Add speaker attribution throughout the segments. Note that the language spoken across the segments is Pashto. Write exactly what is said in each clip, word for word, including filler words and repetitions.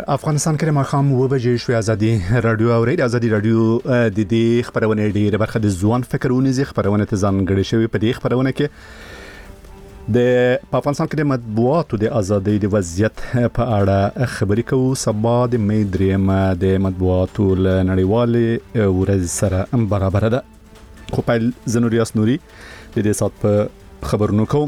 Speaker 1: افغانستان کې ماښام و بجې شوې ازادي رادیو او ریډ ازادي رادیو د دې خبرونه ډیره برخه د ځوان فکرونه زی خبرونه ته ځانګړې شوی په دې خبرونه کې د افغانستان کې د مطبوعاتو د ازادۍ د وضعیت په اړه خبرې کوو. سبا د مې درېمه د مطبوعاتو له نړیوالې ورځ سره برابر ده. خو پیل زنوریاس نوري د دې سات په خبرونو کوم.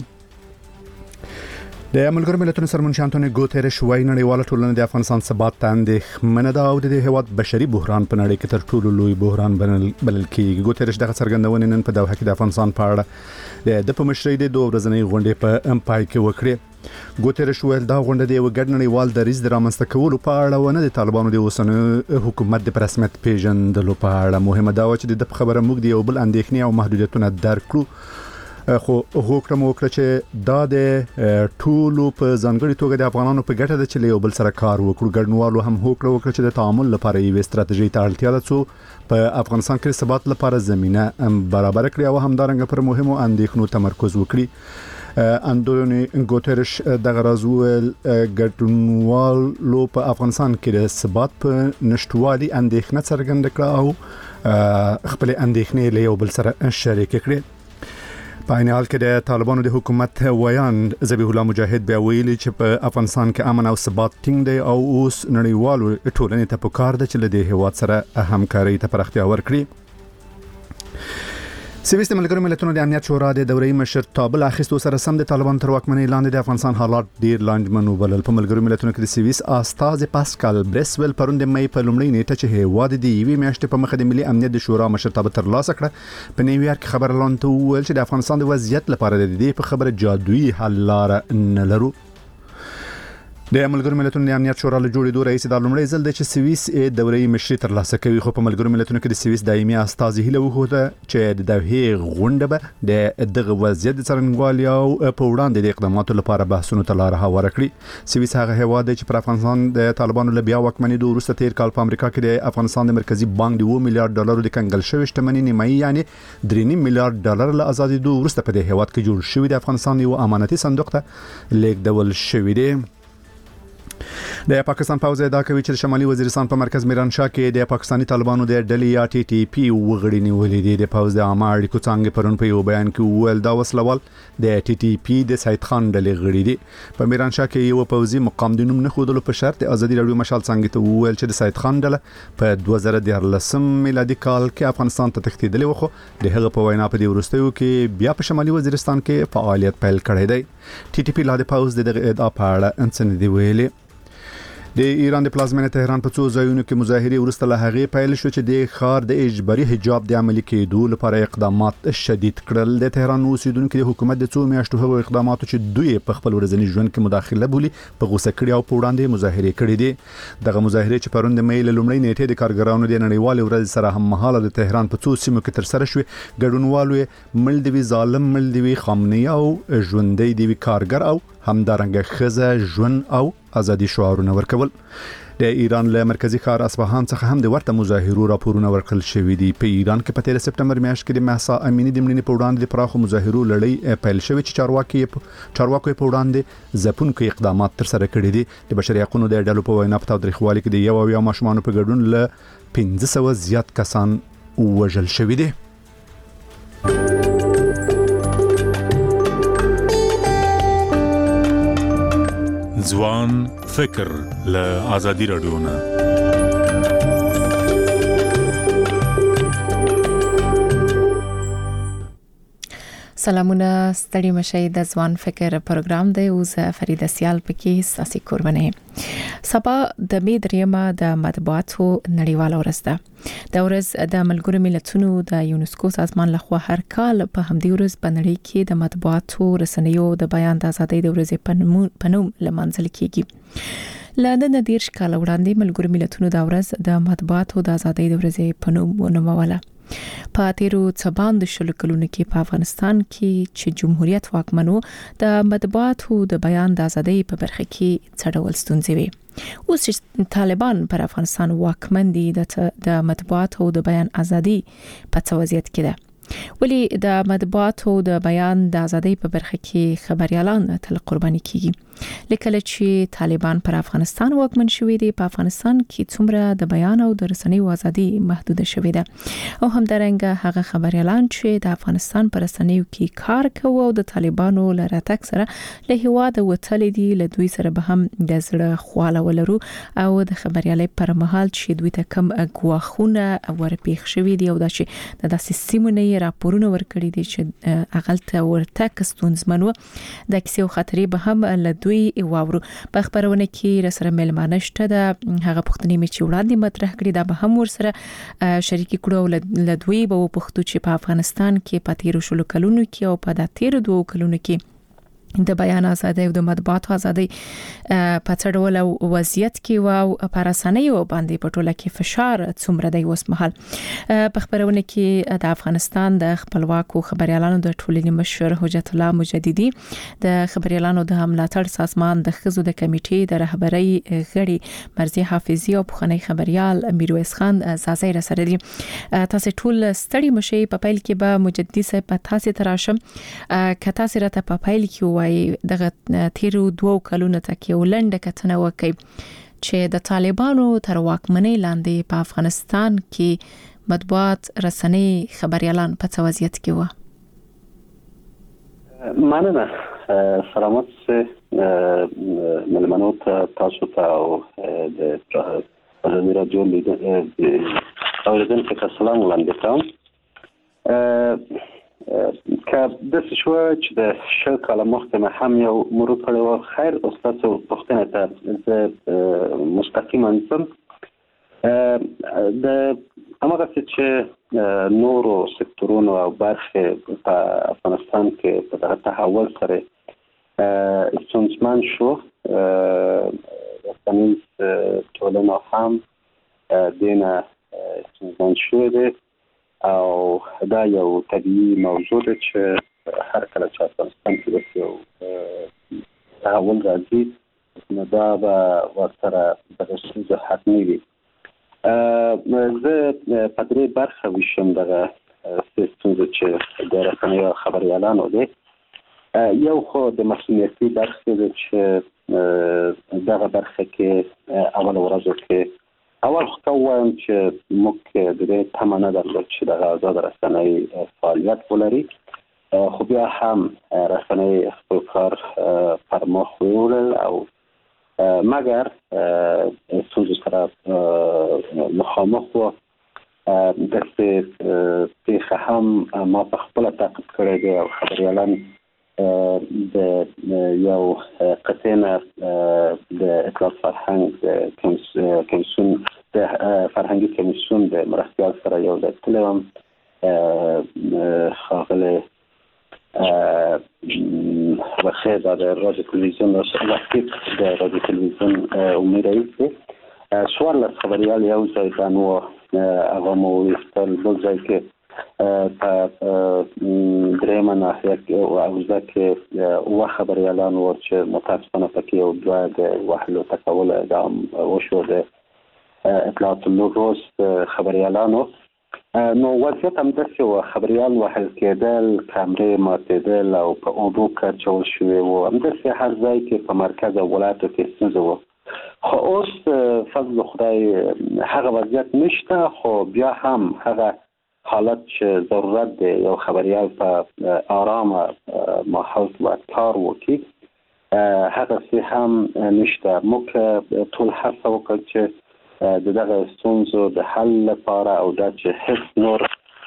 Speaker 1: د ملګرو ملتونو سرمنشي انټونیو ګوتریش وايي نړیواله ټولنه د افغانستان ثبات ته اندېښمنه ده او د هیواد بشري بحران په نړۍ کې تر ټولو لوی بحران بلل کېږي. ګوتریش دغه څرګندونه نن په دوحه کې د افغانستان په اړه د په مشرۍ د دوه ورځنۍ غونډې په امپای کې وکړه. ګوتریش ویل دا غونډه د یو ګډ نړیوال دریځ د رامنځته کولو په اړه ونه د طالبانو د اوسنۍ حکومت د رسمیت پیژندلو په اړه مهمه ده چې د خبره موږ د یو بل اندېښنې او محدودیتونه درک کړو. خو هوکړه مو وکړه چې دا د ټولو په ځانګړي توګه د افغانانو په ګټه ده چې له یو بل سره کار وکړو. ګډنوالو هم هوکړه وکړه چې د تعامل لپاره یو ستراتیژي ته اړتیا ده چې په افغانستان کې ثبات لپاره زمينه برابر کړي او همدارنګه پر مهمو اندېښنو تمرکز وکړي. انټونیو ګوتریش دغه راز ویل ګډنوالو په افغانستان کې د ثبات په نشټوالي اندېښنه څرګنده کړه او خپل اندېښنې له یو بل سره شریک کړي. په عین حال کې د طالبانو د حکومت ویان ذبیح الله مجاهد بیا ویلي چې په افغانستان کې امن او ثبات ټینګ دی او اوس نړیوالو ټولنې ته پکار ده چې له دې هیواد سره همکاري ته پراختیا ورکړي. سویس د ملګرو ملتونو د امنیت شورا د دورې مشرتابه اخیستو سره سم د طالبان تر واکمنۍ لاندې د افغانستان حالات ډیر لاندمن وبلل. په ملګرو ملتونو کې د سویس استاذ پاسکال بریسویل پروند مې په لومړۍ نیټه چې هیواد د یوې میاشتې په مخه د ملي امنیت د شورا مشرتابه ترلاسه کړه په نیویارک خبر اعلان ته ویل چې د افغانستان د وضعیت لپاره د دې په خبره جادویي حل لار نه لرو. د ملګرو ملتونو د امنیت شورا له جوړېدو رئیس د لومړي ځل د چې سویس ا دورې مشري ترلاسه کوي. خو په ملګرو ملتونو کې د سویس دایمي استاذ هیله وکړه چې د دوه غونډه به د دغه وضعیت د څرنګوالي او په وړاندې د اقداماتو لپاره بحثونو ته لار هواره کړي. سویس هغه هیواد چې پر افغانستان د طالبانو له بیا واکمنۍ وروسته تیر کال په امریکا کې د افغانستان د مرکزی بانک د دوه میلیارډ ډالرو د کنګل شوی شتمنۍ نیمایي یعنی درې نیم میلیارډ ډالر له ازادي دوه وروسته په دې هیواد کې جوړ شوی د افغانستان یو امانتي صندوق ته لیږدول شوی دی. د پاکستان پوځ ادعا کوي چې شمالي وزیرستان په مرکز میرانشاه کې د پاکستانی طالبانو د ډلې یا ټي ټي پی وغړي نیولې دي. د پوځ د عامه اړیکو څنګه پرون په یو بیان کې ویل دا وسلوال د ټي ټي پی د سید خان ډلې غړي دي. په میرانشاه کې یو پوځي مقام د نوم نه خودلو په شرط ازادي رادیو مشال څنګه ته ویل چې د سید خان ډله په دوه زره دیارلسم میلادي کال کې افغانستان ته تښتیدلې و خو د هغه په وینا په دې ورستیو کې بیا په شمالي وزیرستان کې فعالیت پیل کړی دی. ټي ټي پی لا د پوځ د ادعا په اړه انڅن دی ویلي. د ایران د پلازمینه تهران په څو ځایونو کې مظاهره ورسته له هغه پیل شو چې د خار د اجباري حجاب د عملي کېدو لپاره اقدامات شدید کړل. د تهران اوسیدونکو د حکومت د څو میاشتو هغو اقداماتو چې دوی په خپل ورځني ژوند کې مداخله بولي په غوسه کړي او په وړاندې مظاهره کړي دي. دغه مظاهره چې پرون د مې له لومړۍ نیټې د کارګرانو د نړیوال ورځ سره هم مهاله د تهران په څو سیمو کې تر سره شوې ګډونوالو مل دی ظالم مل دی خامنه‌ای او ژوندۍ دی کارګر او همدارنګه خزه ژوند او ازادي شعارونه ورکول. د ایران له مرکزی ښار اصفهان څخه هم د ورته مظاهرو راپورونه ورکړل شوې دي. په ایران کې په تیر سپټمبر میاشت کې د مهسا امینی د مړینې په وړاندې د پراخو مظاهرو لړۍ پیل شوې چې چارواکي چارواکو په وړاندې ځپونکو اقدامات تر سره کړي دي. د بشري حقوقو د ډلو په وینا په تاریخوالي کې د یو او یا ماشومان په ګډون له پنځه سوه زیات کسان وژل شوي دي.
Speaker 2: ځوان فکر له ازادي رادیو نه
Speaker 3: سلامونه ستړي مشي د ځوان فکر پروګرام دی او زه فریده سیال پکې ساسي قرباني. سبا د مې دریمه د مطبوعاتو نړیواله ورځ ده. د ورځ د ملګرو ملتونو د یونسکو سازمان لخوا هر کال په همدې ورځ په نړۍ کې د مطبوعاتو رسنیو د بیان د ازادۍ د ورځې په نوم لمانځل کیږي. لندن د دیرش کال وړاندې ملګرو ملتونو د ورځ د مطبوعاتو د ازادۍ د ورځې په نوم ونوموله. په تیرو څبان د شلو کلونو کې په افغانستان کې چې جمهوریت واکمنو د مطبوعاتو د بیان د ازادۍ په برخه کې څه ډول ستونزې وي. اوس چې طالبان پر افغانستان واکمن دي د مطبوعاتو د بیان ازادي په څه وضعیت کې ده. ولی د مطبوعاتو د بیان د ازادۍ په برخه کې خبريالان تل قرباني کیږي. لکه چې طالبان پر افغانستان واکمن شوي دي په افغانستان کې څومره د بیان او د رسنیو ازادي محدود شوې ده او همدارنګه هغه خبريالان چې د افغانستان پر رسنیو کې کار کوي او د طالبانو لره تک سره له هیواد وتل دي له دوی سره به هم د زړه خواله ولرو او د خبريالۍ پر مهال چې دوی ته کم غواخونه ورپېښ شوي دي او د چې د داسې سیمونې راپورونه ورکړي دي چې اغلته ورته کستونزمنو د کیسو خطرې به هم له دوی واورو په خبرونه کې سره ملمانه شته د هغه پښتني می چې وړاندې مطرح کړي دا به هم ور سره شریک کړو له دوی به پښتو چې په افغانستان کې په تیرو شلو کلونو کې او په د تیرو دوه کلونو کې د بیان ازادي او د مطبوعاتو ازادي په څړول او وضعیت کې او په رسنیو باندې په ټوله کې فشار څومره دی اوس مهال په خبرونه کې د افغانستان د خپلواکو خبريالانو د ټولنې مشر حجت الله مجددي د خبريالانو د ملاتړ سازمان د خزو د کمیټې د رهبرۍ غړي مرزي حافظي او بخنی خبريال میرویس خان زازای رسره دي تاسو ټول ستړي مشي په پایل کې به مجددي صاحب په تاسو تراشم کته سره په پایل کې وای دغه تیرو دوه کلونو ته کې ولنډه کتنه وکي چې د طالبانو تر واکمنۍ لاندې په افغانستان کې مطبوعات رسنۍ خبريالان په څه وضعیت کې و
Speaker 4: مننه سلامات ملمنو تاسو ته او د ازادي رادیو اوریدونکو ته سلام وړاندې کوم که د شو چې د شل کاله مخکې هم یو مرور کړی و خیر استاد پوښتنه ته مستقیما ځم د هغه چې نورو سکتورونو او برخې په افغانستان کې په دغه تحول سره ستونزمن شو رسنیز ټولنه هم دینه ستونزمن شو دی او دا یو طبیعي موضوع ده چې هر کله چې افغانستان کې یو تحول راځي نو دا به ورسره د ستونزو حتمي وي زه په درې برخه ویشم دغه ستونزې چې د رسنیو خبريالانو دي یو خو د مسؤلیتي برخه ده چې دغه برخه کې اول ورځو کې اول خو وایم چې موږ د دې تمنه درلود چې د آزاد رسنۍ فعالیت ولري خو بیا هم رسنۍ خپل کار پر مخ وړل او مګر ستونزو سره مخامخ وو دغه پیښه هم ما په خپل تعقیب کړی دی او خبريالان د یو قطعه د اطلاعات فرهنګ کمیسیون د فرهنګي کمیسیون د مرستيال سره یو د تلوم خاغله وخت د رادیو تلویزیون او وختیک د رادیو تلویزیون امیدوارم سوال خبريال یو ځای نو هغه مو استل بل ځای کې په درېمه ناحیه کې او اوزه کې او خبريالان ورچ متاسفانه پکې او دوه د وحلو تکول د وشو د اطلاعات لوګوس خبريالانو نو وضعیت هم داسې و خبريال وحل کېدل کامرې ماتېدل او په اوبو کچول شوې و همداسې هر ځای کې په مرکز او ولایتو کې ستونزه و خو اوس فضل خدای هغه وضعیت نشته خو بیا هم هغه حالت چې ضرورت دی یو خبريال په آرامه ماحول باید کار وکړي هغه څه هم نشته موږ ټول هڅه وکړو چې د دغه ستونزو د حل لپاره او د چې هیڅ نور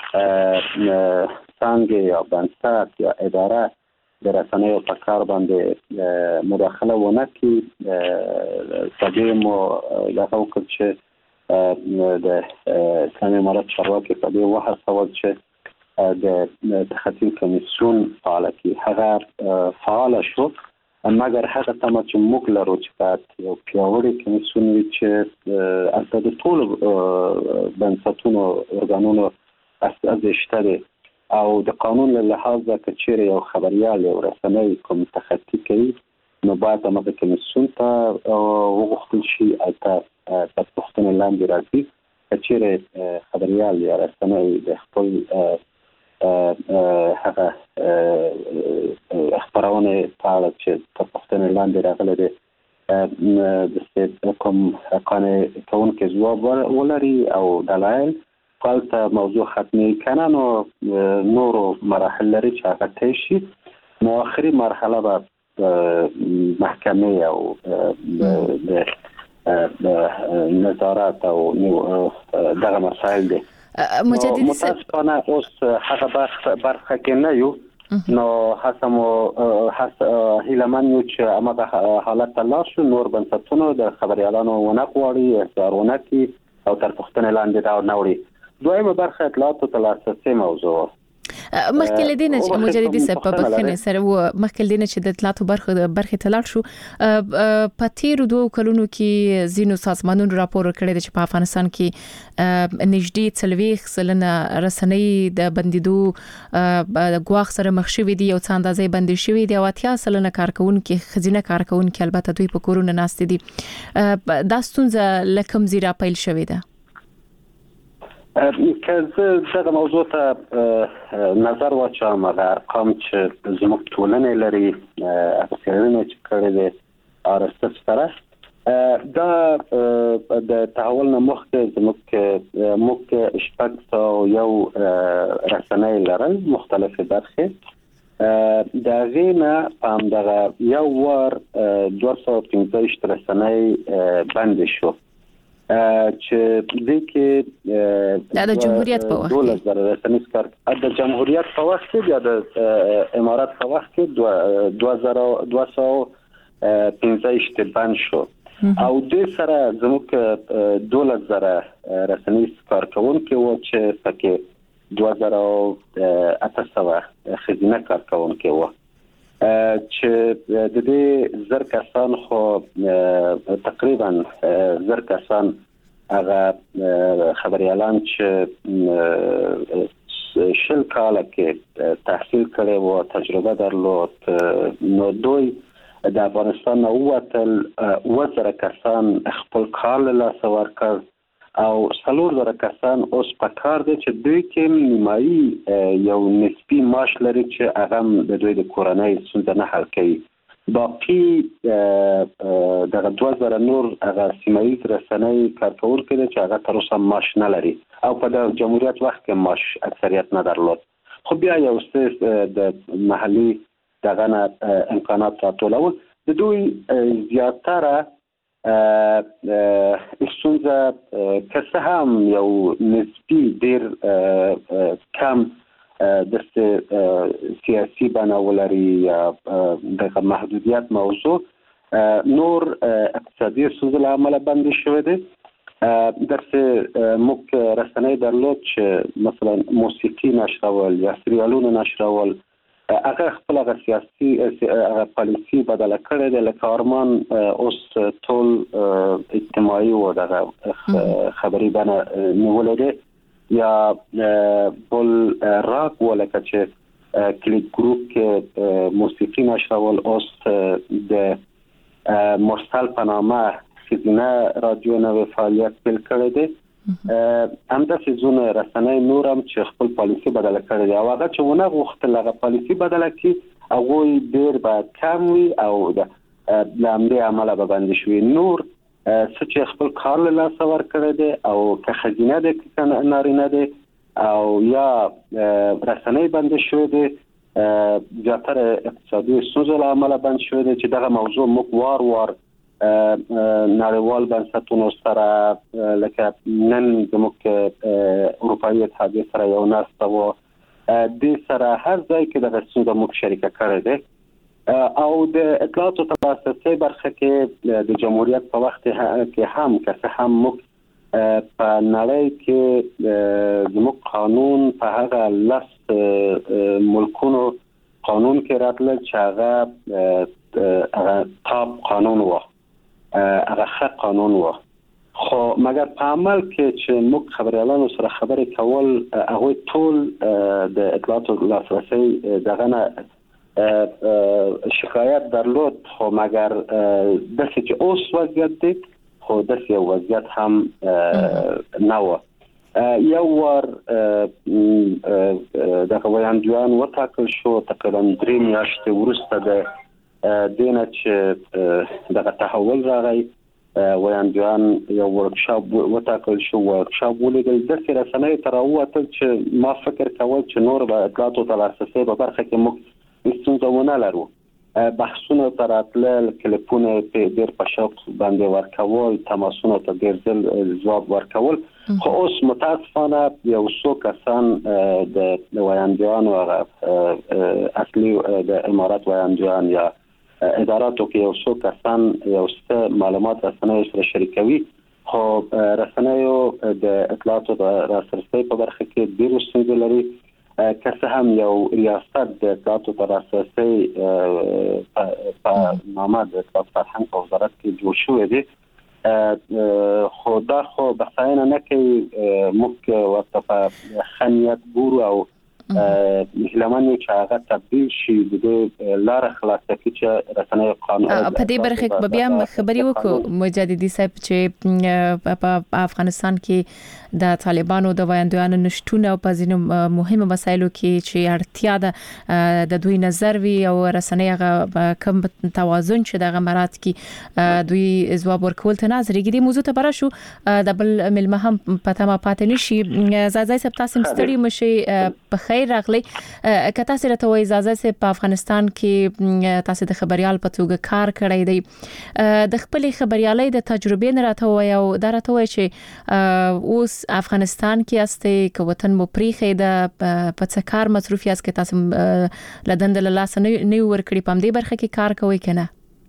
Speaker 4: څنګه یا بنسټ یا اداره د رسنیو په کار باندې مداخله ونه کړي تدې مو دغه وکړ چې د اسلامي امارت چارواکي په دې وهڅول چې د تخطي کمیسیون فعال کړي هغه فعال شو مګر هغه تم چې موږ لرو چې یو پیاوړی کمیسیون وي چې البته د ټول بنسټونو ارګانونو اساس شته او د قانون له لحاظه کچېره یو خبريال یو رسنۍ کوم تخطي کوي نو باید هغه کمیسیون ته وغوښتل شي اته په پښتون لاندې راځي کچېره خبريال یا رسنۍ د خپل هغه خبرونه په چې په لاندې راغلي دي د کوم کانه کون کې جواب ولري او دلایل قالت موضوع ختمي کنه نو نورو مراحل لري چې هغه تشي نو اخري مرحله به محکمه او نظارت او دغه مسائل دي
Speaker 3: مجددي
Speaker 4: متاسفانه اوس هغه برخه کې نه یو نو حسمو حس هیلمن یو چې امده حالت الله شو نور بنسټونو د خبريالانو ونقوړي اصرارونه کی او تر پښتنه لاندې دا نوړي دویمه برخه اطلاعات او تلاسسي موضوع
Speaker 3: مخکې لدینه چې مجددي سبب بخنه سره و مخکې لدینه چې د اطلاعات برخه برخه تلل شو په تیر دوه کلونو کې زینو سازمانونو راپور کړی چې په افغانستان کې نږدې څلويخ سلنه رسنۍ د بندیدو د غواخ سره مخ شوې دي او څه اندازې بندي شوې دي او اتیا سلنه کارکونکو خزینه کارکونکو البته دوی په کورونه ناست دي دا ستونزه لکم زیرا پیل شوې ده
Speaker 4: که زه دغه موضوع ته نظر واچوم هغه ارقام چې زموږ ټولنې لري افسرونه چې کړي دي ارستس سره دا د تحول نه مخکې زموږ موږ شپږ او یو رسنۍ لرل مختلفه برخې دا غینه هم دغه یو ور دوه سوه او پنځه ویشت رسنۍ بند شو چې د کې
Speaker 3: د جمهوریت په وخت
Speaker 4: دولت در رسنۍ کار د جمهوریت په وخت کې یا د امارات په وخت کې دوه سوه او پنځه ویشت بند شو او د سره زموږ دولت زره رسنۍ کار کوونکو و چې پکې دوه زره او اته سوه خزینه کار کوونکو و چې د دې زر کسان خو تقریبا زر کسان هغه خبريالان چې شل کال کې تحصیل کړي او تجربه درلود نو دوی د افغانستان او وتل وزره کسان خپل کار له سوار کړ او څلور زره کسان اوس په کار دي چې دوی کې نیمایي یو نسبی معاش لري چې هغه د دوی د کورنۍ ستونزې نه حل کوي باقي دغه دوه زره نور هغه سیمایي رسنۍ کارکونکو چې هغه تر اوسه معاش نه لري او په د جمهوریت وخت کې معاش اکثریت نه درلود خو بیا یو څه د محلي دغه امکانات راټولول د دوی زیاتره ستونزه که هم یو نسبی ډیر کم د سیاسي بناولري یا د محدودیت موضوع نور اقتصادي ستونزې له امله بند شوې دي درسه موږ رسنۍ درلود چې مثلا موسیقي نشرول یا سریالونه نشرول هغه خپل هغه سیاسي هغه پالیسي بدله کړې ده لکه ارمان اوس ټول اجتماعي او دغه خبري بنه نیولې ده یا بل راک ولکه چې کلیک ګروپ کې موسیقي نشرول اوس د مرسل په نامه خزینه رادیو نو فعالیت پیل کړی دی همداسې ځونه رسنۍ نور هم چې خپل پالیسي بدله کړې دي او هغه چې ونه غوښتل هغه پالیسي بدله کړي هغوی ډېر به کم وي او د همدې امله به بندي شوي نور څه چې خپل کار له لاسه ورکړی دی او که ښځینه دی که نارینه دی او یا رسنۍ بندي شوي دي زیاتره اقتصادي ستونزو له امله بند شوي دي چې دغه موضوع موږ وار وار نړیوال بنسټونو سره لکه نن زموږ اروپایي اتحادیه سره یو ناسته و د سره هر ځای کې د ستونزو موږ شریکه کړې ده او د اطلاعات او تلاسسي برخه کې د جمهوریت په وخت کې هم که هم موږ په نړۍ کې زموږ قانون په هغه لس ملکونو قانون کې راتل چې هغه تاب قانون و هغه ښه قانون و خو مګر په عمل کې چې موږ خبريالانو سره خبرې کول هغه ټول د اطلاعات او لاسرسي دغه نه شکایت درلود خو مګر د څه چې اوس وضعیت دی خو د څه وضعیت هم نه و یو ور د ویاندویان وټاکل شو تقریبا درې میاشتې وروسته د دینه چې دغه تحول راغی ویاندویان یو ورکشاپ وټاکل شو ورکشاپ ولیدل د رسنۍ تر اوته چې ما فکر کاوه چې نور به اطلاعات او لاسرسي په برخه کې موږ استونزونه لرو بحثونه تر اتل کلیپونه په ډیر په شوق باندې ورکول تماسونه ته ډیر ځل ځواب ورکول خو اوس متاسفانه یو څو کسان د ویاندویان او اصلي د امارات ویاندویان یا اداراتو کې یو څو کسان یو څه معلومات رسنیو سره شریکوي خو رسنیو د اطلاعاتو د لاسرسي په برخه کې ډیر ستونزې لري که څه هم یو ریاست د اطلاعاتو د لاسرسي په نامه د اطلاعات فرهنګ په وزارت کې جوړ شوی دی خو دا خو بساینه نه کوي موږ ورته په خنیت ګورو او مهلمانه چې هغه تبدیل شي د لار خلاصه کې چې رسنۍ قانون
Speaker 3: په دې برخه کې بیا خبري وکړو مجددي صاحب چې په افغانستان کې د طالبانو د ویاندویانو نشټونه په ځینو مهمه مسایلو کې چې اړتیا ده د دوی نظر وی او رسنۍ هغه کم توازن چې د غمرات کې دوی ځواب ورکول ته نظرېږي د موضوع ته برا شو د بل ملمه هم پته ما پاتې نشي زازای سب تاسو ستړي مشي په خیر راغلی کته سره ته اجازه سه په افغانستان کې تاسو د خبريال په توګه کار کړی دی د خپل خبريالۍ د تجربې نه راته وای او دا راته وای چې اوس افغانستان کې استه ک وطن مو پریخې د پڅکار مصروفیت کې تاسو لدند له لاس نه نیو ور کړی پم دې برخه کې کار کوي کنه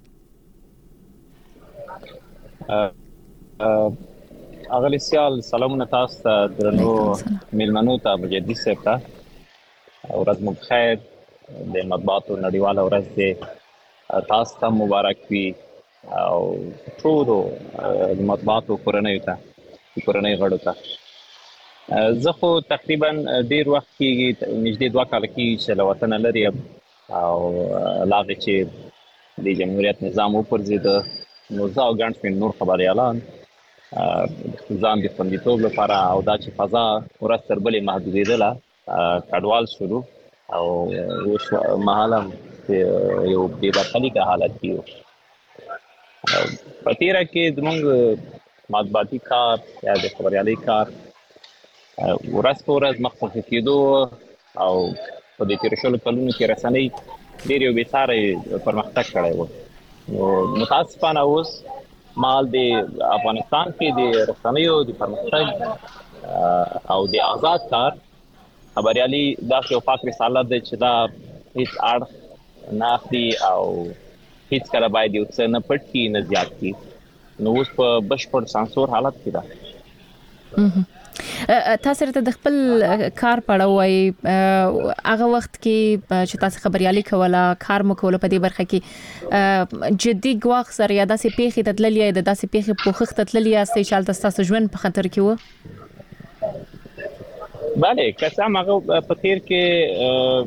Speaker 5: اغلی سیال سلامونه تاسو درنو ملمنو ته مجددي صاحب ته ورځ مو بخیر د مطبوعاتو نړیواله ورځ دې تاسو ته مبارک وي او ټولو د مطبوعاتو کورنۍ ته کورنۍ غړو ته زه خو تقریبا ډیر وخت کې نږدې دوه کال کې چې له وطن لري او لاغه چې د جمهوریت نظام وپرځید نو زه او ګڼ شمېر نور خبريالان ځان د خوندیتوب لپاره او دا چې فضا ورځ تر بلې محدودېدله کډوال شروع او اوس مهاله یو بې برخلیکه حالت کې یو په تېره کې زموږ مطبوعاتي کار یا د خبریالۍ کار ورځ په ورځ مخ په کېدو او په دې تېرو شلو کلونو کې رسنۍ ډېر یو بېساری پرمختګ کړی و نو متاسفانه اوس مال د افغانستان کې د رسنیو د پرمختګ او د آزاد کار خبریالي داسې یو پاک رسالت دی چې دا هیڅ اړخ نه اخلي او هیڅ کله باید یو څه نه پټ کړي نه زیات کړي نو اوس په بشپړ سانسور حالت کې ده
Speaker 3: تاسو ته د خپل کار پړوي هغه وخت کې چې تاسو خبريالي کوله کار مو کوله په دې برخه کې جدي غواخ سره یا داسې پیخي تدللې د داسې پیخي پوخخ تدللې استي چې تاسو ژوند په خطر کې و
Speaker 5: bale قسم هغه په تیر کې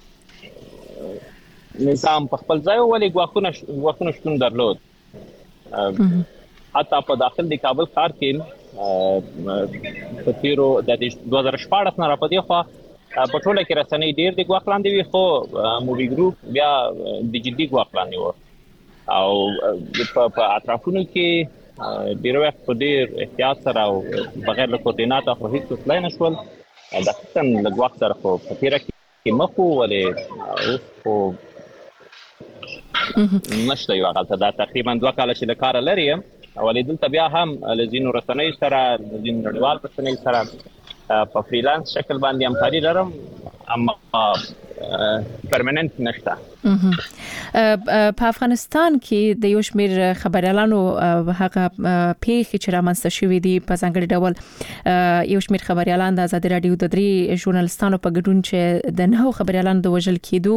Speaker 5: نظام په خپل ځای ولې غواخونه غواخونه شتون درلود حتی په داخل د کابل ښار کې په تیرو د دوه زره شپاړس نه راپدې خو په ټوله کې رسنۍ ډېر د غواخ لاندې وي خو مووي ګروپ بیا د جدي غواخ لاندې و او په اطرافونو کې ډېر وخت په ډېر احتیاط سره او بغیر له کوردیناته خو هیڅ څه نه شول دا څنګه د غواخ سره خو په تیره کې مخ ولې اوس خو نشته یو هغه دا تقریبا دوه کال چې له کار لري او دلته بیا هم لزینو رسنۍ سره لزینو نړیوال رسنۍ سره په فریلانس شکل باندې همکاري لرم اما پرمننت نشته
Speaker 3: په افغانستان کې د یو شمېر خبريالانو هغه پیښې چې رامنځته شوې دي په ځانګړي ډول یو شمېر خبريالان د آزادي رادیو د درې ژورنالستانو په ګډون چې د نهو خبريالانو د وژل کېدو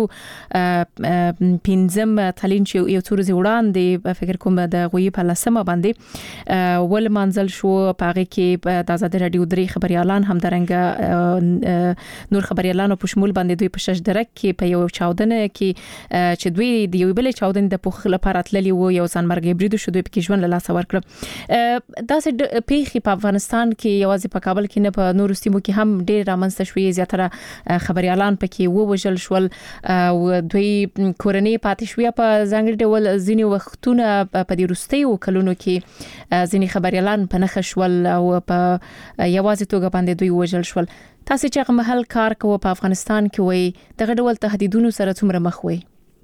Speaker 3: پنځم تلین چې یو څو ورځې وړاندې فکر کوم د غوي په لسمه باندې ول منزل شو په هغه کې د آزادي رادیو درې خبريالان هم درنګ نور خبريالانو په شمول باندې دوی په شش مشترک کې په یو چاودنه کې چې دوی د یو بل چاودنې د پوخ لپاره تللی وو یو ځانمرګي برید شو دوی په ژوند له لاس ورکړ دا سه پیخي په افغانستان کې یوازې په کابل کې نه په نورو سیمو کې هم ډېر رامنځته شوې زیاتره خبريالان پکې وو وجل شول او دوی کورنۍ پاتې شوې په ځانګړي ډول ځینې وختونه په دې روستي وکړونو کې ځینې خبريالان په نخښ شول او په یوازې توګه باندې دوی وجل شول تاسو چې هغه محل کار کوو په افغانستان کې وي دغه ډول تهدیدونو سره څومره مخ وي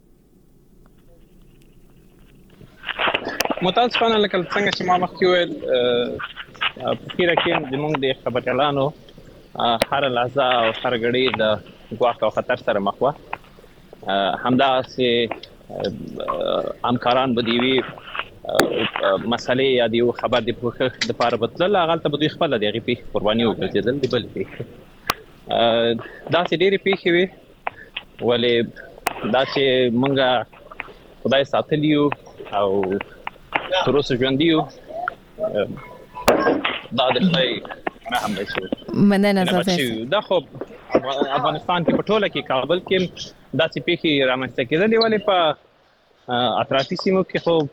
Speaker 5: متاسفانه لکه څنګه چې ما مخکې وویل فکر کوم د موږ د خبريالانو هر لحظه او هر غړي د ګواښ او خطر سره مخ وه همدا سه همکاران بدیوي مسالې یا د یو خبر د پوښښ د لپاره بتل هغه ته دوی خپل د غي په قرباني وکړل د بل په دا چې ډېری پیښې وي ولې دا چې مونږه خدای ساتلیو او تر اوسه ژوند یو دا د خدای رحم دی
Speaker 3: مننه زاده
Speaker 5: دا خو افغانستان کې په ټوله کې کابل کې دا چې پیښې رامنځته کېدلې ولې په اطرافي سیمو کې خو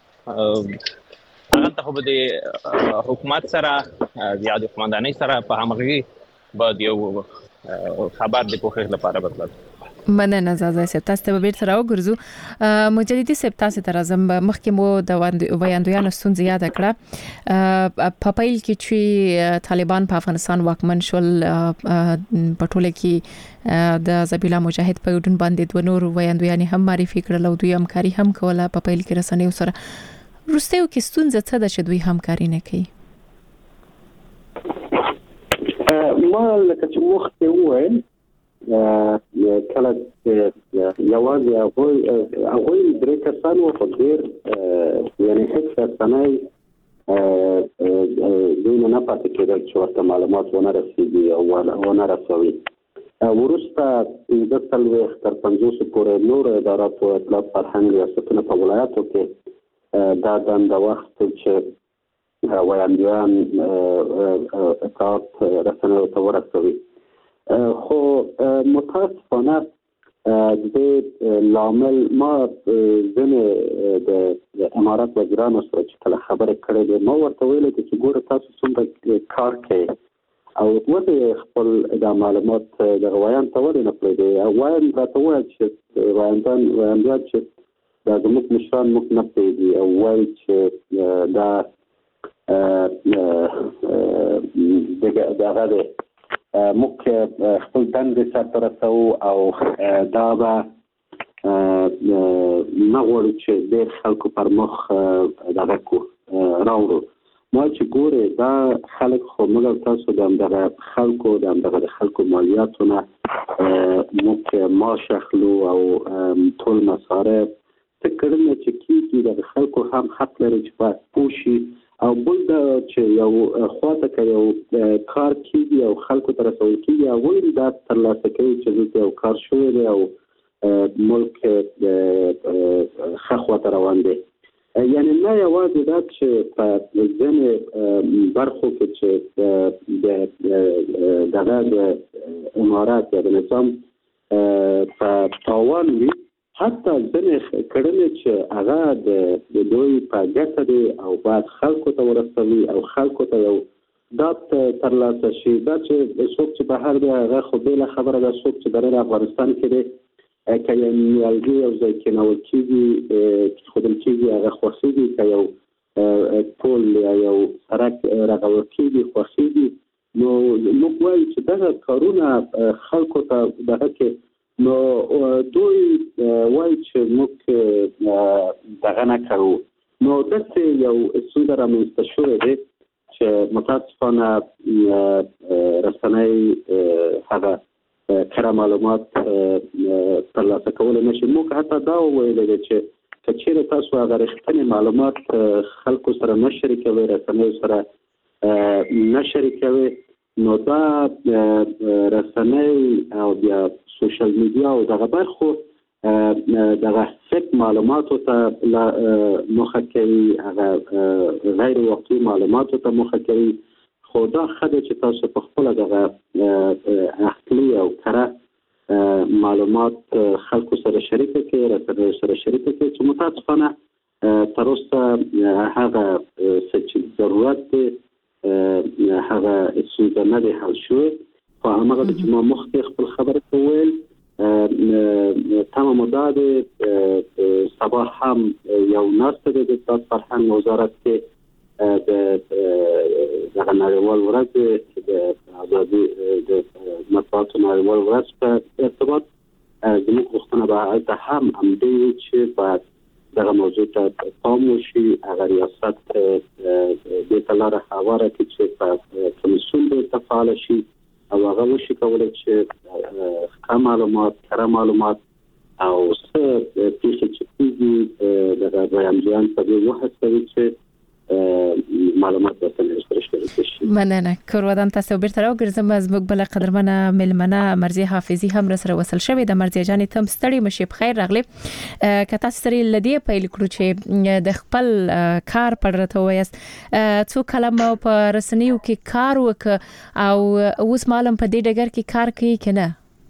Speaker 5: هغه ته خو د حکومت سره یا د قومندانۍ سره په همغږي باید یو خبر د پوښښ لپاره بدلل
Speaker 3: مننه زاده سپ تاسو ته به تر راوګرځو مجددي سپ تاسو ته راځم مخکې مو د ویاندویانو ستونزې یاد کړه په پیل کې چې طالبان په افغانستان واکمن شول په ټوله کې د زبیلا مجاهد په ګډون باندې دوه نور ویاندویان هم معرفي کړل او دوی همکاري هم کوله په پیل کې رسنیو سره روستیو کې ستونزه څه ده چې دوی همکاري نه کوي
Speaker 4: ما لکه چې مخکې وویل کله یوازې هغوی هغوی درې کسان وو خو ډېر یعنې هېڅ رسنۍ دوی نه نه پاتې کېدل چې ورته معلومات ونه رسېږي او ونه رسوي وروسته پنځه څلوېښت تر پنځوسو پورې نورو اداراتو اطلاعات فرهنګ ریاستونه په ولایاتو کې دا دنده واخیستل چې ویاندویان اطلاعات رسنیو ته ورسوي خو متاسفانه د لامل ما ځینې د امارات وزیرانو سره چې کله خبرې کړې دي ما ورته ویلي دي چې ګوره تاسو څومره کار کوئ او ولې خپل دا معلومات دغه ویان ته ولې نه پرېږدئ ویان راته وویل چې ویاندویان ویاندویان چې دا زموږ مشران موږ نه پرېږدي او وایي چې دا دغه دی موږ خپل دندې سرته رسوو او دا به نه غواړو چې ډېر خلکو پر مخ دغه کو راوړو ما چې ګورې دا خلک خو موږ تاسو د همدغه خلکو د همدغه د خلکو مالیاتو نه موږ معاش اخلو او ټول مصارف څه کړنه چې کېږي د خلکو هم حق لري چې باید پوه شي او بل دا چې یو خواته که یو کار کېږي او خلکو ته رسول کېږي هغوی دا ترلاسه کوي چې دلته یو کار شوی دی او ملک ښه خواته روان دی یعنې نه یوازې دا چې په ځینې برخو کې چې دغه د امارات یا د نظام په تاوان وي حتی ځینې کړنې چې هغه د دوی په ګټه دی او باید خلکو ته ورسوي او خلکو ته یو داد ترلاسه شي دا چې څوک چې بهر دی هغه خو بېله خبره ده څوک چې دننه افغانستان کې دی که یو نیالګي یو ځای کېنول کېږي ښودل کېږي هغه خوښېږي که یو پل یا یو سړک رغول کېږي خوښېږي نو موږ وایو چې دغه کارونه خلکو ته دغه کې نو دوی وایي چې موږ دغه نه کوو نو داسې یو ستونزه رامنځته شوې دی چې متاسفانه رسنۍ هغه کره معلومات ترلاسه کولی نه شي موږ حتی دا وویلی دی چې که چېرې تاسو هغه رښتینې معلومات خلکو سره نه شریکوئ رسنیو سره نه شریکوئ نو دا رسنۍ او بیا سوشل میډیا او دغه برخو دغه فیک معلوماتو ته مخه کوي هغه غیر واقعي معلوماتو ته مخه کوي خو دا ښه دی چې تاسو په خپله دغه اصلي او کره معلومات خلکو سره شریک کړي، رسنیو سره شریک کړي، چې متاسفانه تر اوسه هغه څه چې ضرورت دی هغه ستونزه نه دی حل شوې. خو هماغه چې ما مخکې خپل خبره وویل تمام دا دی سبا هم یو ناسته دی د فرهنګ وزارت کې د دغه نړیوال ورځ د ازادي د مطبوعاتو نړیوال ورځ په ارتباط زموږ غوښتنه به هلته هم همدې وي چې باید دغه موضوع ته پام وشي، هغه ریاست دې ته لاره هواره کړي چې په کمیسیون ورته فعال شي او هغه وشي کولی چې ښه معلومات، کره معلومات او څه پیښې چې کېږي دغه دویمجیان په دې وهڅوي چې معلومات ورته سره شریک شي.
Speaker 3: مننه. کورودان تاسو بیرته راوګرځم. زموږ بل قدرمنه ملمنه مرضیه حافظي هم سره وصل شوې د مرضیه جانې تم ستړي مشي بخیر راغلی. که تاسو سره لدی پیل کړو چې د خپل کار پر راته وایست څو کلمه په رسنیو کې کار وک او اوس معلوم په دې ډګر کې کار کوي کنه؟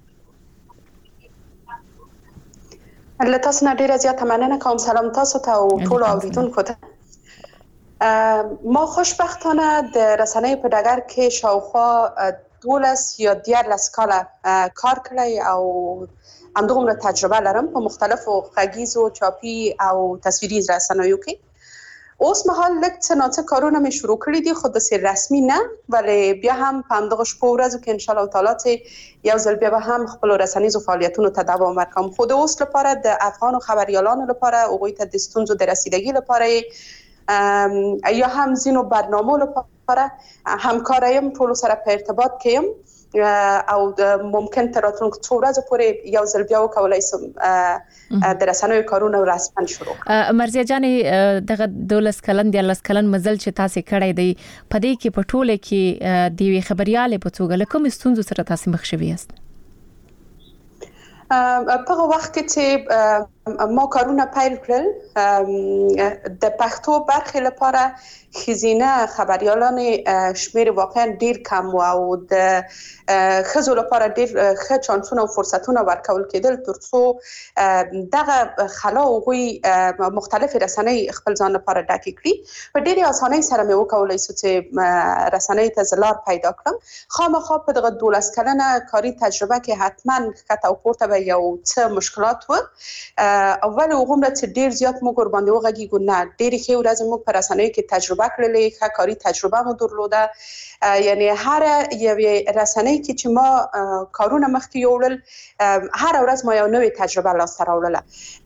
Speaker 6: الله تاسو نه ډیره زیاته مننه کوم. سلام تاسو ته او ټول اوریدونکو ته. ما خوشبختانه د رسنۍ په ډګر کې شاوخوا دولس یا دیارلس کاله کار کړی او همدومره تجربه لرم په مختلفو غږیزو، چاپي او تصویري رسنیو کې. اوس مهال لږ څه ناڅه کارونه مې شروع کړي دي، خو داسې رسمي نه، ولی بیا هم په همدغه شپو ورځو کې انشاءالله تعالی چې یو ځل بیا به هم خپلو رسنیزو فعالیتونو ته دوام ورکوم. خو د اوس لپاره د افغانو خبریالانو لپاره هغوی ته د ستونزو د رسیدګي لپاره یا هم زینو برنامو لپاره همکارایم ټولو سره په ارتباط کې یم او ممکن تر راتلونکو څو ورځو پورې یو ځل بیا وکولای شم د رسنیو کارونه رسما شروع کړم.
Speaker 3: مرضیه جانې دغه دولس کلن دیارلس کلن مزل چې تاسو کړی دی په دې کې په ټوله کې د یوې خبریالې په توګه له کومې ستونزو سره تاسو مخ شوي یاست؟
Speaker 6: په هغه وخت کې چې ما کارونه پیل کړل د پښتو برخې لپاره ښځینه خبریالان شمیر واقعا ډیر کم و او د ښځو لپاره ډیر ښه چانسونه او فرصتونه ورکول کېدل ترڅو دغه خلا هغوی مختلف رسنۍ خپل ځان لپاره ډکې کړي. په ډېرې اسانۍ سره مې وکولی شو چې رسنۍ ته زه لار پیدا کړم. خامخا په دغه دولس کلنه کاري تجربه کې حتما ښکته او پورته به یو څه مشکلات و، اول هغومره چې ډیر زیات موږ ورباندې وغږیږو نه، ډېرې ښې ورځې موږ په رسنیو کې تجربه کړلې، ښه کاري تجربه مو درلوده. یعنی هر یوې رسنۍ کې چې ما کارونه مخکې یوړل هر ورځ ما یو نوې تجربه لاسته راوړله.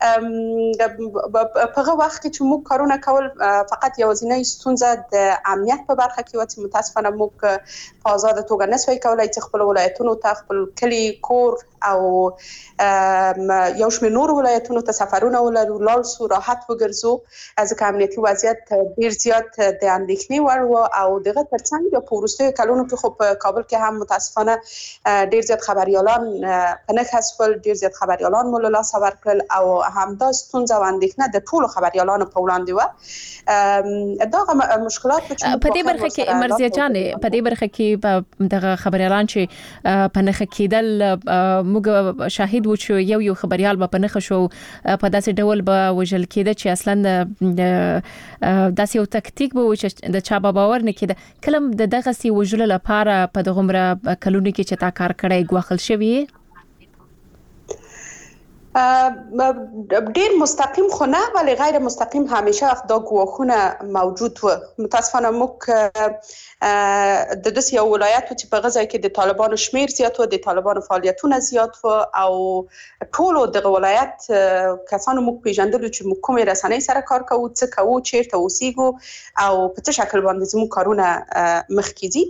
Speaker 6: په هغه وخت کې چې موږ کارونه کول فقط یوازینۍ ستونزه د امنیت په برخه کې و چې متاسفانه موږ په آزاده توګه نسوای کولی چې خپل ولایتونو ته، خپل کلی، کور او یو شمېر نور ولایتونو ته سفرونه ولرو، لاړ سو، راحت وګرځو، ځکه امنیتي وضعیت ډېر زیات د اندېښنې وړ و. او دغه ترڅنګ په وروستیو کلونو کې خو په کابل کې هم متاسفانه ډېر زیات خبریالان په نښه شول، ډېر زیات خبریالان مو له لاسه ورکړل او همدا ستونزه او اندېښنه د ټولو خبریالانو په وړاندې وه. دغه مشکلات
Speaker 3: په دې برخه کې مرضیه جانې په دې برخه کې دغه خبریالان چې په نښه کېدل موږ شاهد وو چې یو یو خبریال به په نښه شو، په داسې ډول به وژل کېده چې اصلا داسې یو تکتیک به و چې د چا به باور نه کېده. کله د دغسې وژلو لپاره په دغومره کلونو کې چې تا کار کړی ګواښل شوي؟
Speaker 6: ډیر مستقیم خو نه، ولی غیر مستقیم همیشه دا ګواښونه موجود و. متاسفانه موږ د داسې یو ولایت و چې په هغه ځای کې د طالبانو شمیر زیات و، د طالبانو فعالیتونه زیات و او ټولو دغه ولایت کسانو موږ پیژندلو چې موږ کومې رسنۍ سره کار کوو، څه کوو، چیرته اوسیږو او په څه شکل باندې زموږ کارونه مخکې ځي.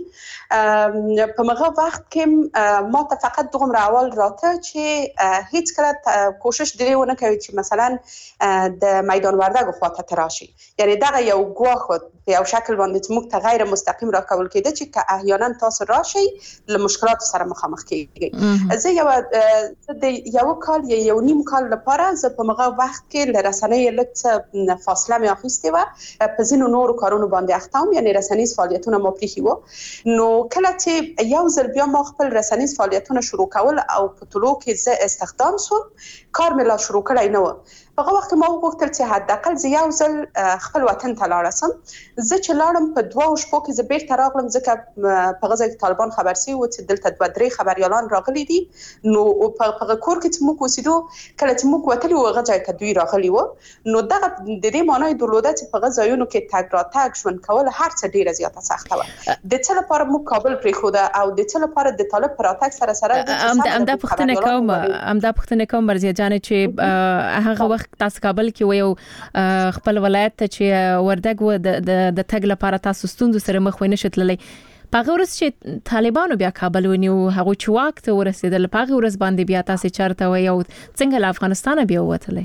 Speaker 6: په هغه وخت کې ما ته فقط دغومره اول راته چې هیڅ کله کوشش دی ونه کوي چې مثلا د میدان وردګ خواته تراشي. یعنی دغه یو ګواښ په یو شکل باندې چې موږ ته غیر مستقیم راکول کېده چې که احیانا تاسو راشي له مشکلات سره مخامخ کیږي. زه یو د یو کال یا یو نیم کال لپاره زه په مغه وخت کې له رسنۍ لږ فاصله مې اخیستې وه، په ځینو نورو کارونو باندې اخته وم، یعنی رسنیز فعالیتونه مو پرېښي وو. نو کله چې یو ځل بیا ما خپل رسنیز فعالیتونه شروع کول او په طلوع کې زه استخدام شوم، کار مې لا شروع کړی نه و. په هغه وخت کې ما وغوښتل چې حداقل زه یو ځل خپل وطن ته لاړ شم. زه چې لاړم په دوه شپو کې زه بیرته راغلم، ځکه په هغه ځای کې طالبان خبر سوي وو چې دلته دوه درې خبریالان راغلي دي. نو په هغه کور کې چې موږ اوسېدو، کله چې موږ وتلي وو هغه ځای ته دوی راغلي وو. نو دغه د دې معنی درلوده چې په هغه ځایونو کې تګ راتګ ژوند کول هر څه ډېره زیاته سخته وه. د څه لپاره موږ کابل پرېښوده او د څه لپاره د طالب په راتګ سره سره
Speaker 3: همدا پوښتنه کوم همدا پوښتنه کوم مرضیه جانې چې هغه وخت تاسو کابل کې ویو خپل ولایت ته چې وردګ و د تګ لپاره تاسو ستوندو سره مخ ونه شتللی. پاغه ورځ چې طالبانو بیا کابل ونیو، هغه چې وخت ورسېدل، پاغه ورځ باندې بیا تاسو چارته وای او څنګه له افغانستان بیا ووتلې؟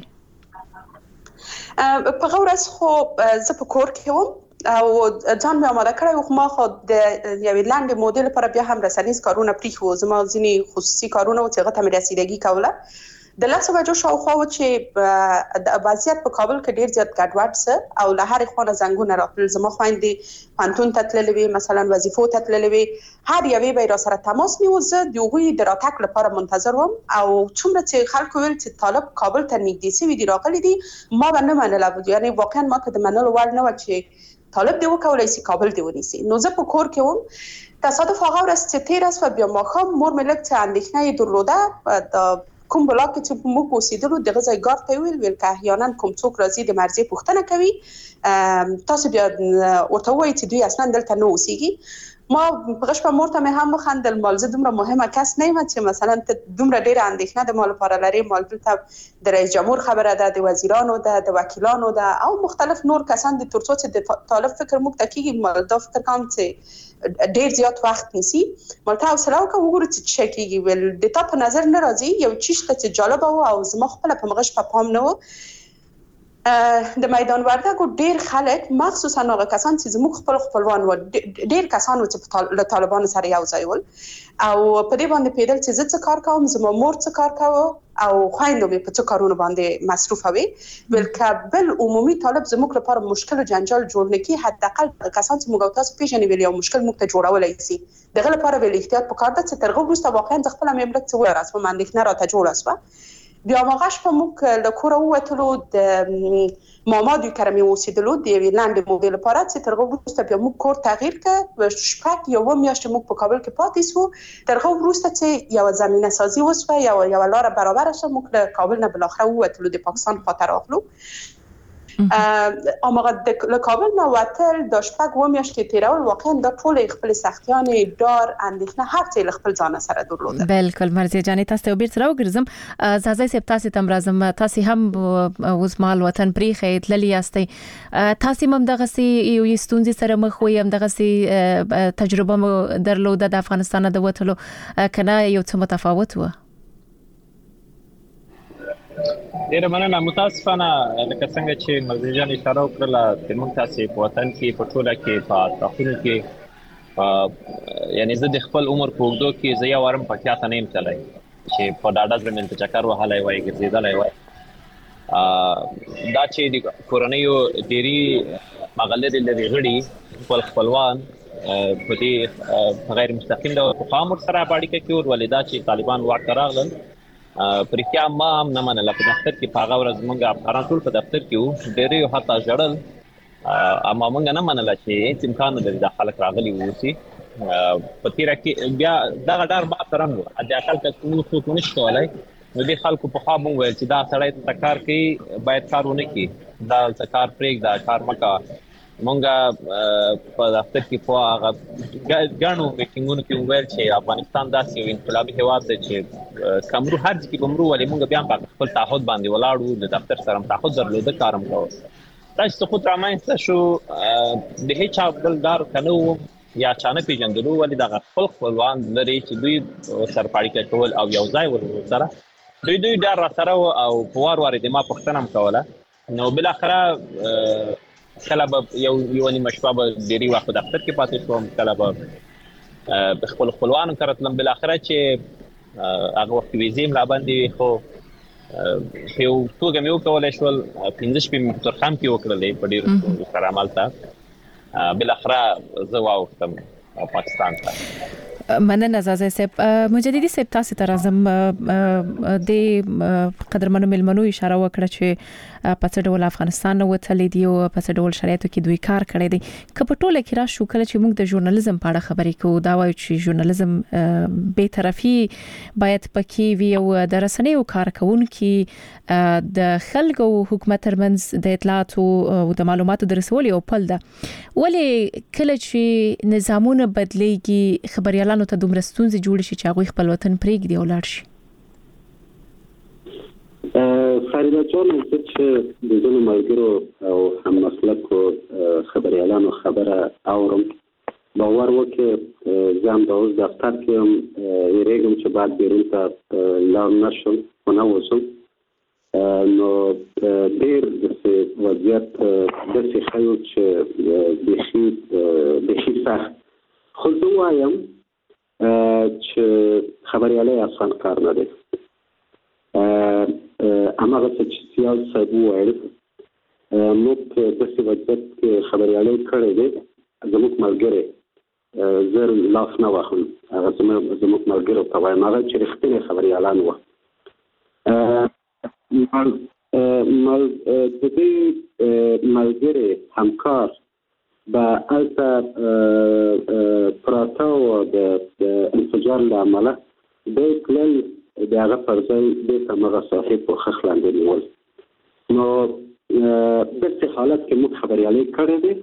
Speaker 6: پاغه ورځ خو زه په کور کې وم او ځان مې آماده کړی و، خو ما خو د یوې لنډې مودې لپاره بیا هم رسنیز کارونه پرېښي وو. زما ځینې خصوصي کارونه وو چې هغه ته مې رسیدګي کوله. د لسو بجو شاوخوا و چې د وضعیت په کابل کې ډیر زیات ګډوډ سه او له هرې خوا نه زنګونه راتلل. زما خویندې پوهنتون ته تللې وې، مثلا وظیفو ته تللې وې، هر یوې به یې راسره تماس نیو. زه د هغوی د راتګ لپاره منتظر وم او څومره چې خلکو ویل چې طالب کابل ته نږدې سوي دي، راغلي دي، ما به نه منله. یعنې واقعا ما ته د منلو وړ نه وه چې طالب دې وکولی سي کابل دې ونیسي. نو زه په کور کې وم. تصادف هغه ورځ چې تېره شوه، بیا ماښام مور مې لږ څه اندېښنه یې درلوده. د کوم بلاک چې موږ اوسېدلو دغه ځای ګارد ته ویل ویل که احیانا کوم څوک راځي د مرزي پوښتنه کوي، تاسو بیا ورته ووایئ چې دوی اصلا دلته نه اوسېږي. ما په غشپه مور ته مې هم وخندل، مال زه دومره مهمه کس نه یم چې مثلا ته دومره ډېره اندېښنه د ما لپاره لرې. مال دلته د رئیس جمهور خبره ده، د وزیرانو ده، د وکیلانو ده او مختلف نور کسان دي، تر څو چې د طالب فکر موږ ته کېږي. مال دا فکر کوم چې ډیر زیات وخت نیسي. مالته حوصله وکړه وګورو چې څه کېږي. ویل د تا په نظر نه راځي یو چیز ته چې جالبه و او زما خپله په مغه شپه پام نه و، د میدان وردګو ډیر خلک، مخصوصا هغه کسان چې زموږ خپل خپلوان و، ډیر کسان و چې له طالبانو سره یو ځای ول او په دې باندې پیدل چې زه څه کار کوم، زما مور څه کار کوي او خویندو مې په څه کارونو باندې مصروفه وي. بل که بل عمومي طالب زموږ لپاره مشکل او جنجال جوړ نه کړي، حداقل کسان چې موږ تاسو پیژنې ویل یو مشکل موږ ته جوړولی شي، دغه لپاره ویل احتیاط پکار ده چې تر هغه وروسته واقعا زه خپله مې لږ څه ورسوم، اندېښنه راته جوړه شوه. بیا ماغه شپه موږ له کوره ووتلو، د ماما دوی کره مې اوسېدلو د یوې لنډې مودې لپاره چې تر هغه وروسته بیا موږ کور تغییر کړ. شپږ یوه میاشتې موږ په کابل کې پاتې شوو. تر هغه وروسته چې یوه زمینه سازي وشوه، یوه یوه لاره برابره شوه، موږ له کابل نه بالاخره ووتلو، د پاکستان خواته راغلو. اماغه له کابل نه وتل دا شپږ اووه میاشتې تېرول، واقعا دا ټولې خپلې سختیانې، ډار، اندېښنه، هر څه یې له خپل ځانه سره درلوده.
Speaker 3: بالکل مرضیه جانې، تاسو ته یو بیرته راوګرځم. زازی صاحب تاسو ته هم راځم، تاسو هم اوس مهال وطن پرېښی تللي یاستئ، تاسو هم دغسې یوې ستونزې سره مخ وئ، همدغسې تجربه مو درلوده د افغانستان د وتلو، که نه یو څه متفاوت و؟
Speaker 5: ډیره مننه. متاسفانه لکه څنګه چې مرضیه جان اشاره وکړله، چې موږ تاسې په وطن کې په ټوله کې په اطرافونو کې، یعنی زه د خپل عمر په اوږدو کې زه یو وارم پکتیا ته نه یم تللی چې په ډاډه زړه مې ته چکر وهلی وای، ګرځېدلی وای. دا چې د کورنیو ډېري هغه لرې لرې غړي خپل خپلوان په دې غیر مستقیم ډول پخوا هم ورسره په اړیکه کې ور، ولې دا چې طالبان واک ته راغلل په رښتیا ما هم نه منله. په دفتر کې په هغه ورځ موږ افغانان ټول په دفتر کې وو، ډېرې حتی ژړل، اما موږ نه منله چې هېڅ امکان نه لري دا خلک راغلي واوسي. په تېره کې بیا دغه ډار ما سره هم و، حداقل که موږ څوک ونه شي کولی، نو دې خلکو پخوا به وویل چې دا سړی ته کار کوي، باید کار ونه کړي، دا څه کار پرېږده، کار مه کوه. مونږ په دفتر کې په هغه ګڼو میټینګونو کې وویل چې افغانستان داسې یو انقلابي هېواد دی چې کمرو هر ځای کې به مرو، ولې مونږ بیا هم په خپل تعهد باندې ولاړ وو، د دفتر سره هم تعهد درلوده، کار هم کوو. دا چې سقوط رامنځته شو د هېچا بل ډار که نه وو یا چا نه پېژندلو، ولې دغه خپل خپلوان لري چې دوی سره په اړیکه کول او یو ځای ول سره دوی دوی ډار را سره او په وار وار د ما پوښتنه هم کوله. نو بل اخره کله به یو یو نیمه شپه به ډېری وخت دفتر کې پاتې شوم، کله به خپل خپلوانو سره تلم. بل اخره چې هغه وخت ویزې ملا باندې خو په یو توګه مې وکولای شول پنځه شپې مې په ترخم کې وکړلې په ډېرو سره عملته. بل اخره زه واوښتم پاکستان ته.
Speaker 3: مننه زازه صاحب. مجددي صاحب تاسو ته راځم. د قدرمنو ملمنو اشاره وکړه چې په څه ډول افغانستان وتلې دی او په څه ډول شرایطو کې دوی کار کړی دی. که په ټوله کې راشو کله چې موږ د ژورنالیزم په اړه خبرې کوو دا وایي چې ژورنالیزم به طرفي باید پکې وي او د رسنیو کارکونکو د خلکو حکومت ترمنځ د اطلاعاتو او د معلوماتو د رسولو او پل ده. ولې کله چې نظامونه بدلېږي خبريالانو ته دومره ستونزې جوړ شي چې هغه خپل وطن پرېږدي او لاړ شي؟
Speaker 4: فریده جان چې د ځینو ملګرو او هم مسلکو خبريالانو خبره اورم باور وکړئ زه هم د اوس دفتر کې هم یېرېږم چې بعد بیرون ته لاړ نشم خو نه اوسم. نو ډېر داسې وضعیت داسې ښیو چې بیخي بیخي سخت. خو زه وایم چې خبریالي اسان کار نه دی. هماغه چې سیال صاحب وویل موږ داسې وضعیت کې خبریالي کړی دی. زموږ ملګري زه لاس نه وهم هغه زموږ ملګرو ته وایم هغه چې رښتیني خبریالان وو. د دې ملګري همکار به هلته پراته و د انفجار له امله دی تلل د هغه پر ځای دې ته همغه صاحب په خښ لاندې نیول. نو داسې حالت کې موږ خبریالي کړی دی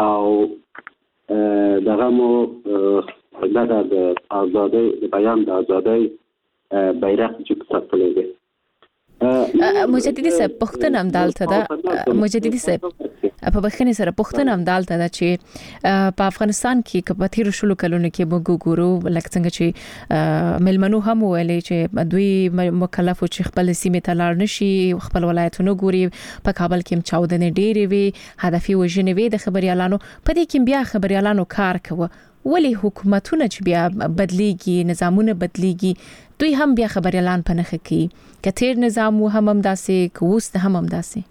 Speaker 4: او دغه مو دغه د ازادۍ د بیان د ازادۍ بیرغ جګ ساتلی دی.
Speaker 3: مجددي صاحب پښتنه هم دالته ده. مجددي صاحب په بخښنې سره پښتنه هم دالته ده چې په افغانستان کې کله تیر شلو کلونو کې موږ ګورو لکه څنګه چې ملمنو هم ویلي چې دوی مکلف چې خپل سیمه ته لاړ نشي خپل ولایتونو ګوري. په کابل کې چاودنې ډېرې وي هدفي وژنې وي د خبريالانو په دې کې بیا خبريالانو کار کوي. ولی حکومتونه چې بیا بدليږي نظامونه بدليږي دوی هم بیا خبريالان په نخ کې کتیر نظام هم هم داسې کوست هم هم داسې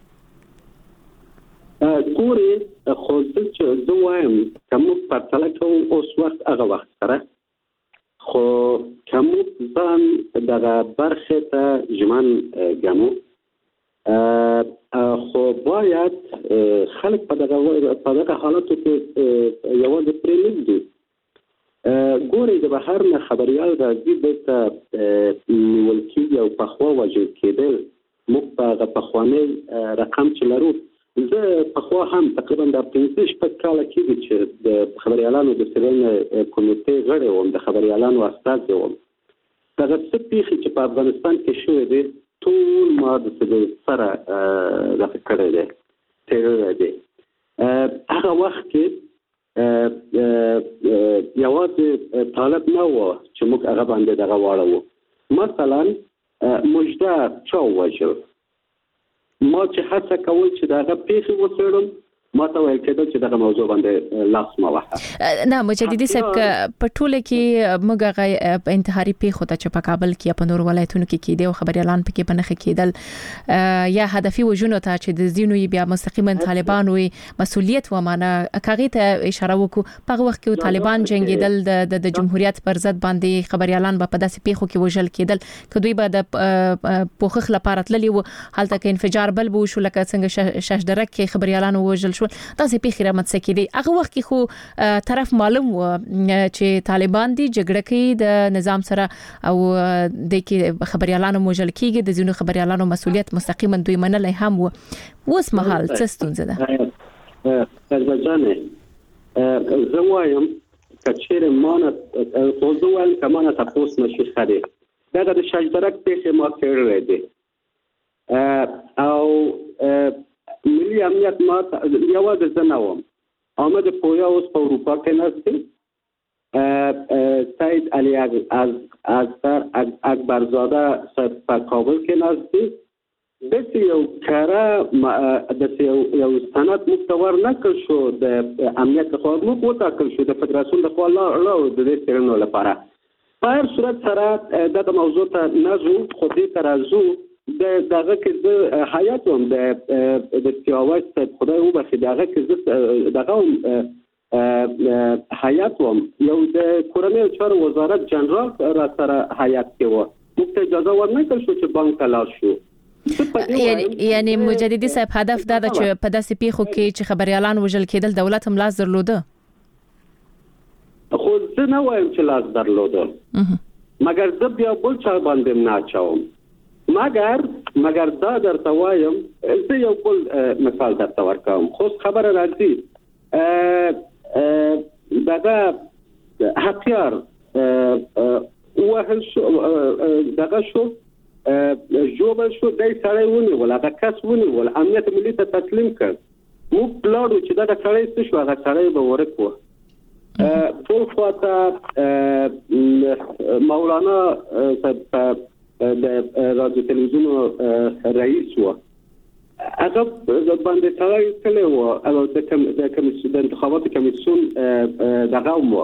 Speaker 4: ګوري. خو چې زه وایم کوم پرتله کوم اوس وخت هغه وخت سره خو کوم ځان دغه برخه ته ژمن ګمو خو باید خلک په دغه په دغه حالاتو کې یوازې پرې نه دي. ګوري د بهر نه خبريال راځي دلته نیول کېږي او پخوا وژل کېدل. موږ په هغه پخواني رقم چې لرو زه پخوا هم تقریبا د پنځه شپږ کاله کېږي چې د خبريالانو د څېړنې کمیټې غړی وم د خبريالانو استازی وم. دغه څه پیښې چې په افغانستان کې شوې دي ټول ما د سره دغه کړی دی تیرلی دی. هغه وخت کې یوازې طالب نه و چې موږ هغه باندې دغه واړو. مثلا مجده چا وژل ما چې هڅه کول چې دغه پیښې وڅېړم ما ته ویل کېدل چې دغه موضوع باندې لاس ما وهه.
Speaker 3: نه مجددي صاحب په ټوله کې موږ هغه انتحاري پیښو ته چې په کابل کې په نور ولایتونو کې کېدی او خبريالان پکې په نخ کېدل یا هدفي وژنو ته چې د زینو بیا مستقیما طالبان وي مسؤلیت و معنا کاغی ته اشاره وکړو. په وخت کې طالبان جنگیدل د جمهوریت پر ضد باندې خبريالان په داسې پیښو کې وژل کېدل کدوې به د پوخخ لپاره تللی و حالت کې انفجار بل بو شو لکه څنګه شاشدرک کې خبريالان وژل تاسو په خیره مت سکیدي. هغه وخت کې خو طرف معلوم و چې طالبان دي جګړه کوي د نظام سره او د کې خبريالانو موجل کیږي د زینو خبريالانو مسؤلیت مستقیما دوی منلای هم و. اوس مهال څه ستونزه ده؟
Speaker 4: فرزانه زه وایم کچېره مانه خو زه وایم کمانه تاسو نشي خري دا د شجرک پیښه ما کړې دي او ملي امنیت ما یوازې زه نه وم. آمد پویا اوس په اروپا کې نسته
Speaker 7: سید علی از از اکبرزاده په کابل کې ناست داسې یو کاره داسې یو سند موږ ته ورنکړل شو د امنیت لخوا موږ وټاکل شو د فدراسیون لخوا لاړو د دې څېړنو لپاره. په هر صورت سره دغه موضوع ته نه ځو خو دې ته راځو د دغه کې زه حیات وم د سیاوش صاحب خدای وبخښي د هغه کې زه دغه حیات وم یو د کورنۍ چارو وزارت جنرال را سره حیات کې و موږ ته اجازه ورنکړل شو چې بانک ته لاړ شو.
Speaker 3: یعنی یعنی مجددي صاحب هدف دا د چې په داسې پیښو کې چې خبريالان وژل کېدل دولت هم لاس درلوده
Speaker 7: خو زه نه وایم چې لاس درلوده مګر زه بیا بل چا باندې نه اچوم مګر مګر دا درته وایم زه یو بل مثال درته ورکوم خو خبره راځي دغه هتیار وهل شو دغه شو جوبل شو دای سړی ونیول هغه کس ونیول امنیت ملي ته تسلیم کړ موږ پلاړو چې دا سړی څه شو هغه سړی به ورک و ټول خواته مولانا د رادیو تلویزیون رئیس و هغه باندې سړی کله و او د کمیسیون د انتخاباتو کمیسیون دغه و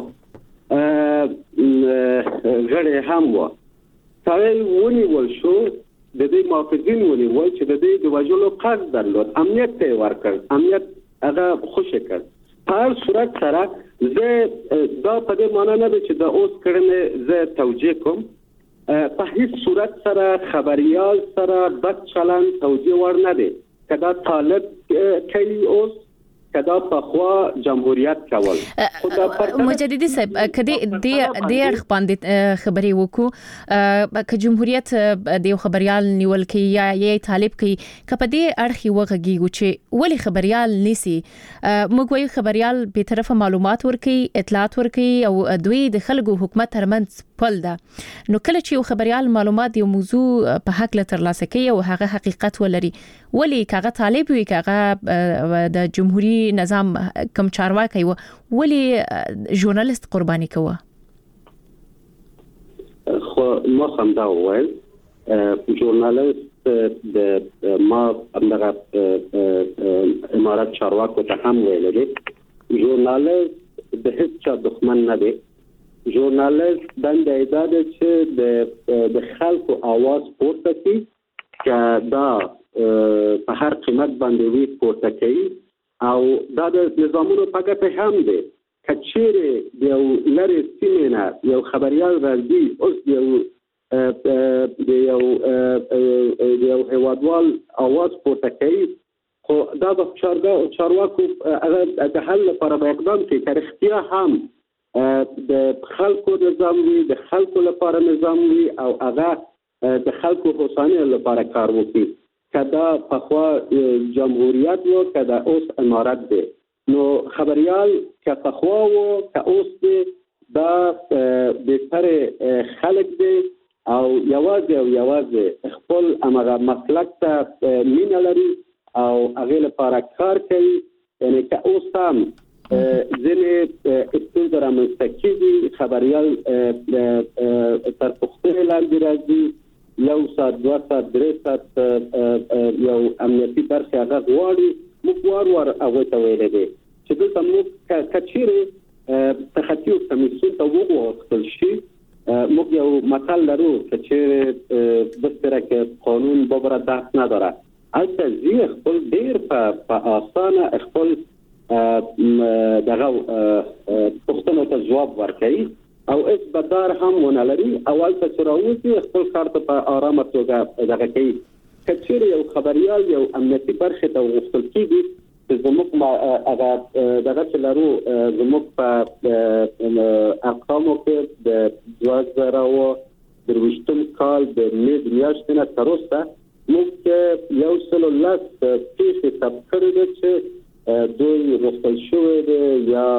Speaker 7: غړي هم و سړی ونیول شو د دې محافظین ونیول چې د دې د وژلو قصد درلود امنیت ته ورکړ امنیت هغه خوشی کړ. په هر صورت سره زه دا په دې معنی نه ده چې د اوس کړنې زه توجیه کوم په هیڅ صورت سره خبريال سره بد چلند توجیه ور نه دی که دا طالب کوي اوس کدا په خوا جمهوریت کول
Speaker 3: مجددي صاحب کدی د د اړخ باندې خبري وکړو ک جمهوریت د خبريال نیول کی یا یې طالب کی ک په دې اړخ وغږیږي چې ولی خبريال نسی موږ وایو خبريال به طرفه معلومات ورکي اطلاعات ورکي او دوی د خلکو حکومت ترمنځ پل ده نو کله چې خبريال معلومات یو موضوع په حق له ترلاسه کوي او هغه حقیقت ولري ولی کاغه طالب وي کاغه د جمهوریت نظام کم چارواکي و ولی ژورنالیست قرباني کوه
Speaker 7: خو ما هم دا وایل ژورنالیست د ما دغه امارات چارواکو ته هم ویل دي ژورنالیست د هیڅ چا دښمن نه دی ژورنالیست دنده ایدا ده چې د خلکو आवाज پورته کوي چې دا په هر قیمت باندې وی پورته کوي او دا د نظامونو په ګټه هم دی کچېره د یو لری سیمه یو خبريال راځي اوس یو د یو د یو هوادوال اواز پورته کوي خو دا د چارواکو هغه د حل لپاره اقدام کوي تر اختیار هم د خلکو نظام وي د خلکو لپاره نظام وي او هغه د خلکو حسانه لپاره کار وکړي کدا په خوا جمهوریت و کدا اوس امارت دی نو خبريال که په خوا و که اوس دی دا د سره خلک دی او یوازې او یوازې خپل امغه مسلک ته مینه لري او هغه لپاره کار کوي یعنی که اوس هم ځینې استودره رامنځته خبريال تر پوښتنې لاندې راځي یو ساعت دوه ساعت درې ساعت یو امنیتي برخه هغه غواړي موږ وار وار هغه ته ویل دي چې دلته موږ کچېره تخطیو کمیسیون ته وغوښتل شي موږ یو مطلب لرو چې د سره قانون بابره داخل نه داره البته زی خپل ډیر په اسانه خپل دغه پوښتنو ته جواب ورکړي او اس بدار هم ونلري اول ته چروي خپل کار ته په آرامه توګه دغه کوي کچېره یو خبريال یو امنیتي برخه ته وغوښتل کیږي چې زموږ هغه دغه چلرو زموږ په ارقامو کې د دوه زره او درويشتم کال د مې میاشتې نه تر اوسه موږ یو سل لاس پیښې ثبت کړې ده چې دوی رسل شوی دی یا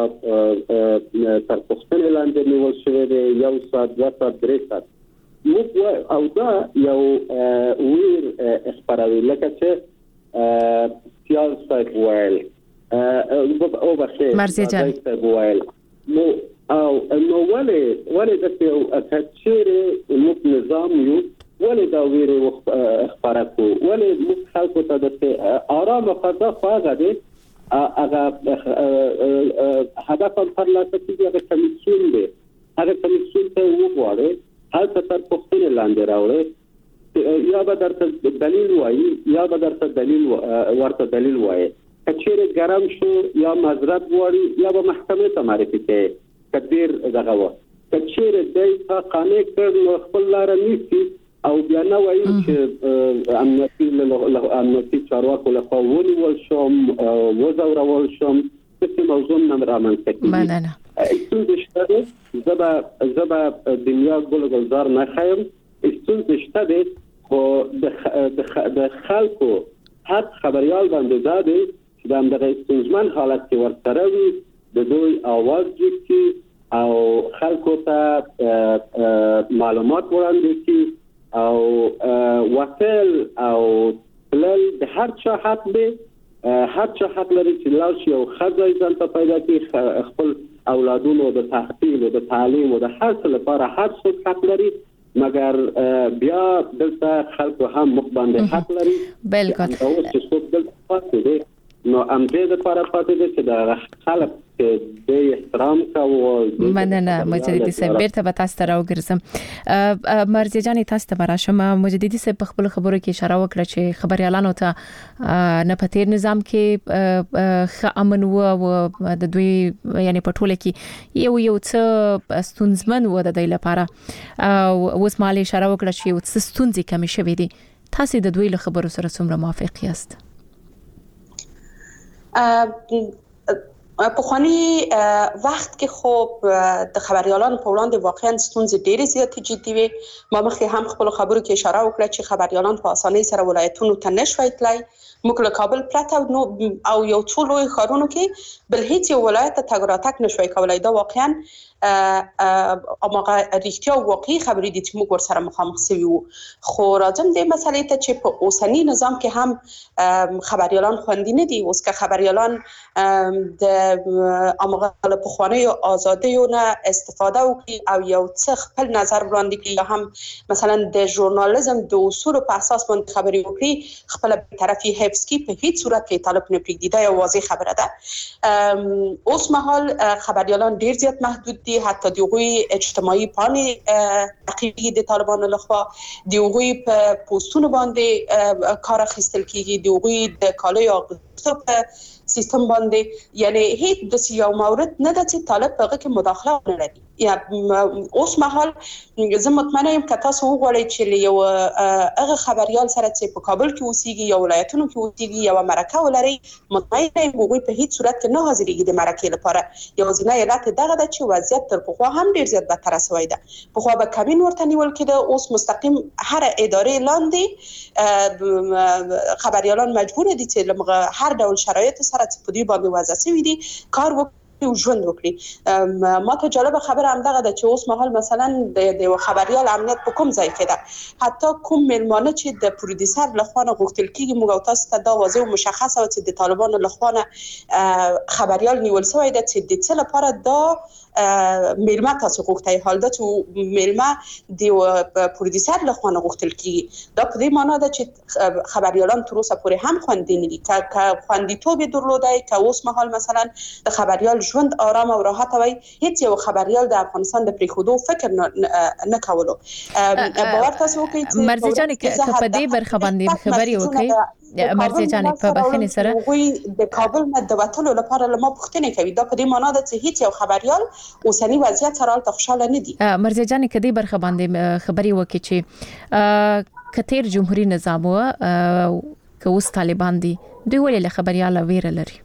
Speaker 7: تر پوښتنې لاندې نیول شوی دی یو ساعت دوه ساعت درې ساعت موږ او دا یو ویر خبروي لکه چې سیال صاحب ویل او بخیر
Speaker 3: مرزي جان
Speaker 7: ویل نو او نو ولې ولې د یو اکثر موږ نظام یو ولې دا ویره خبره کو ولې موږ خلکو ته د آرام فضا خواږه دي هغه هدف پر لاسه کیږي هغه کمیسیون دی هغه کمیسیون ته وګورئ هلته تر پوښتنې لاندې راوړئ یا به درته دلیل وایي یا به درته دلیل ورته دلیل وایي کچېره ګرم شو یا معذرت غواړي یا به محکمې ته معرفي کوي کډیر دغه و کچېره دای په قانې کړ نو خپل لار نیسي او بیا نه وایي چې امنیتي امنیتي چارواکو له خوا ونیول شوم وزورول شوم څه موضوع نه رامنځته کیږي
Speaker 3: مننه
Speaker 7: څه شته زبا زبا دنیا ګل ګلزار نه خیر څه شته د د خلکو حد خبريال باندې زده چې د همدغه ستونزمن حالت کې ورسره وي د دوی اواز جوړي او خلکو ته معلومات وړاندې کړي او وسل او بلل د هر چا حق دی هر چا حق لري چې لاړ شي او خځې ځان ته پیدا کړي خپل اولادونو د تحصیل او د تعلیم او د هر څه لپاره هر څه حق لري مګر بیا دلته خلکو هم مخ باندې حق لري
Speaker 3: بالکل
Speaker 7: او چې څوک دلته پاتې دي نو امدې د لپاره پاتې دي چې د خلک د احترام کوو
Speaker 3: مننه مجددي صاحب بیرته به تاسو ته راوګرځم مرزي جان تاسو ته راشم مجددي صاحب په خپل خبرو کې اشاره وکړه چې خبريالانو ته نه پتیر نظام کې امن او د دوی یعنی په ټوله کې یو یو څه ستونزمن و د دوی لپاره او اوس مالي اشاره وکړه چې یو څه ستونزې کمې شوې دي تاسو د دوی له خبرو سره څومره موافق یاست
Speaker 6: په خواني وخت کې خوب د خبريالانو په وړاندې واقعا ستونزې ډېرې زیاتې جدي وي ما مخکې هم خپل خبرو کې اشاره وکړه چې خبريالان په اسانۍ سره ولایتونو ته نشوي تلای موږ له کابل پرته او یو څو لوی ښارونو کې بل هیڅ یو ولایت ته تګ راتګ نشوي کولای دا واقعا اماغه ریښتیا واقعي خبرې دي چې موږ ورسره مخامخ سوي وو خو راځم د مسلې ته چې په اوسنی نظام کې هم خبريالان خوندي نه دي اوس که خبريالان د اماغه له پخواني آزادیونه استفاده وکړي او یو څه خپل نظر وړاندې کړي یا هم مثلا د ژورنالیزم د اصول په اساس باندې خبري وکړي خپل طرفي حفظ کی په هیڅ صورت کې طالب نه پریږدي دا یو واضح خبره ده اوس مهال خبريالان ډیر زیات محدود دي حتی دغوی اجتماعي پاڼې تعقیبي د طالبانو لخوا دغوی په پوسټونو باندې کار اخیستل کیږي دغوی د کالو اغوستو په سیستم باندې یعنی هیڅ د یو مورد نه د طالب په هغه کې مداخله نه لري یا اوس مهال زه مطمئنه یم که تاسو وغواړئ چې یو هغه خبريال سره چې په کابل کې اوسېږي یا ولایتونو کې اوسېږي یو مرکه ولري مطمئنه یم هغوی په هیڅ صورت کې نه حاضرېږي د مرکې لپاره یوازینی علت دغه ده چې وضعیت تر پخوا هم ډېر زیات بدتره شوی ده پخوا به کمین ورته نیول کېده اوس مستقیم هر ادارې لاندې خبريالان مجبور دي چې هر ډول شرایط سره چې په دې باندې وضع شوی دي کار وکړي او ژوند وکړي ما ته جالب خبره هم دغه ده چې اوس مهال مثلا د خبريال امنیت په کوم ځای کې ده حتی کوم ملمانه چې د پروډوسر لخوا غوښتل کیږي موږ تاسو ته دا واضح او مشخصه و چې د طالبانو لخوا خبريال نیول شوی ده چې د څه لپاره دا ملما تاسو غوښتای حال دا چې ملما د پروډوسر لخوا غوښتل کیږي دا په دې معنی ده چې خبريالان تر اوسه پورې هم خوندې نه دي که خوندیتوب درلودای که اوس مهال مثلا د خبريال ژوند آرام او راحت وي هیڅ یو خبريال د افغانستان د پریخودو فکر نه کولو باور تاسو وکړئ چې
Speaker 3: مرزي جان که په دې برخه باندې خبري وکړي مرزي جان په بخښنې سره
Speaker 6: وي د کابل نه د وټلو لپاره لمو پښتنه کوي دا په دې معنی ده چې هیڅ یو خبريال اوسنی وضعیت سره خوشاله نه دي
Speaker 3: مرزي جان کدي برخه باندې خبري وکړي چې کتیر جمهوریت نظام او که اوس طالبان دي دوی ولې له خبريال ویره لري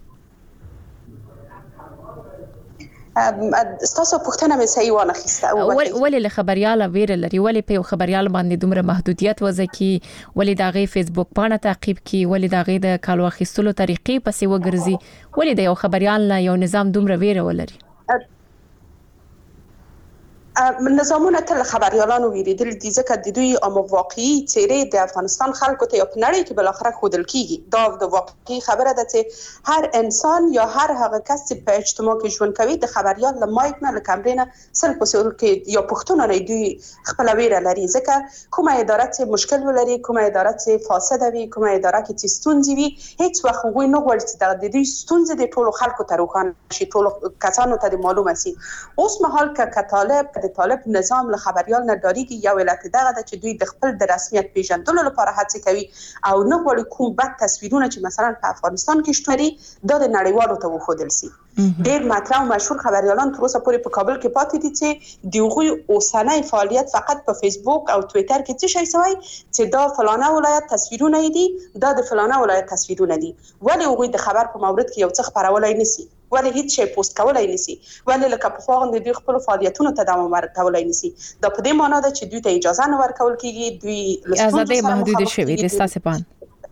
Speaker 6: ستاسو پوښتنه مې صحیح ونه خسته
Speaker 3: ولې له خبريال ویره لري ولې په یو خبريال باندې دومره محدودیت وځي کی ولې داغه فیسبوک باندې تعقیب کی ولې داغه د کالو اخیستلو طریقې پسې وګرځي ولې د یو خبريال نه یو نظام دومره ویره ولري
Speaker 6: نظامونه تل خبريالانو ویریدل دي ځکه د دوی عام واقعي چیرې د افغانستان خلکو ته په نړۍ کې بل اخره خودل کیږي. دا د واقعي خبره ده چې هر انسان یا هر هغه کس چې په اجتماع کې ژوند کوي د خبريال له مایک نه له کمرې نه سل په سل کې یا پښتون نه دوی خپل ویره لري. ځکه کومه اداره چې مشکل ولري، کومه اداره چې فاسده وي، کومه اداره کې چې ستونزې وي، هیڅ وخت هغوی نه غواړي چې د دوی ستونزې د ټولو خلکو ته روښانه شي، ټولو کسانو ته معلومه شي. اوس مهال که طالب د طالب نظام له خبريال نه ډاریږي، یو علت دغه ده چې دوی د خپل د رسمیت پیژندلو لپاره هڅه کوي او نه غواړي کوم بد تصویرونه چې مثلا په افغانستان کې شته لري دا د نړیوالو ته وښودل شي. ډېر مطرح او مشهور خبريالان تر اوسه پورې په کابل کې پاتې دي چې د هغوی اوسنی فعالیت فقط په فیسبوک او ټویټر کې څه شی سوی چې دا فلانه ولایت تصویرونه دي، دا د فلانه ولایت تصویرونه دي. ولې هغوی د خبر په مورد کې یو څه خپرولای نشي؟ ولې هیڅ شی پوسټ کولای نشي؟ ولې لکه په خواغند دوی خپل فعالیتونو ته دوام ورکولای نشي؟ دا په دې معنی ده چې دوی ته اجازه نه ورکول کیږي، دوی
Speaker 3: آزادۍ محدود شوی دي ستاسو په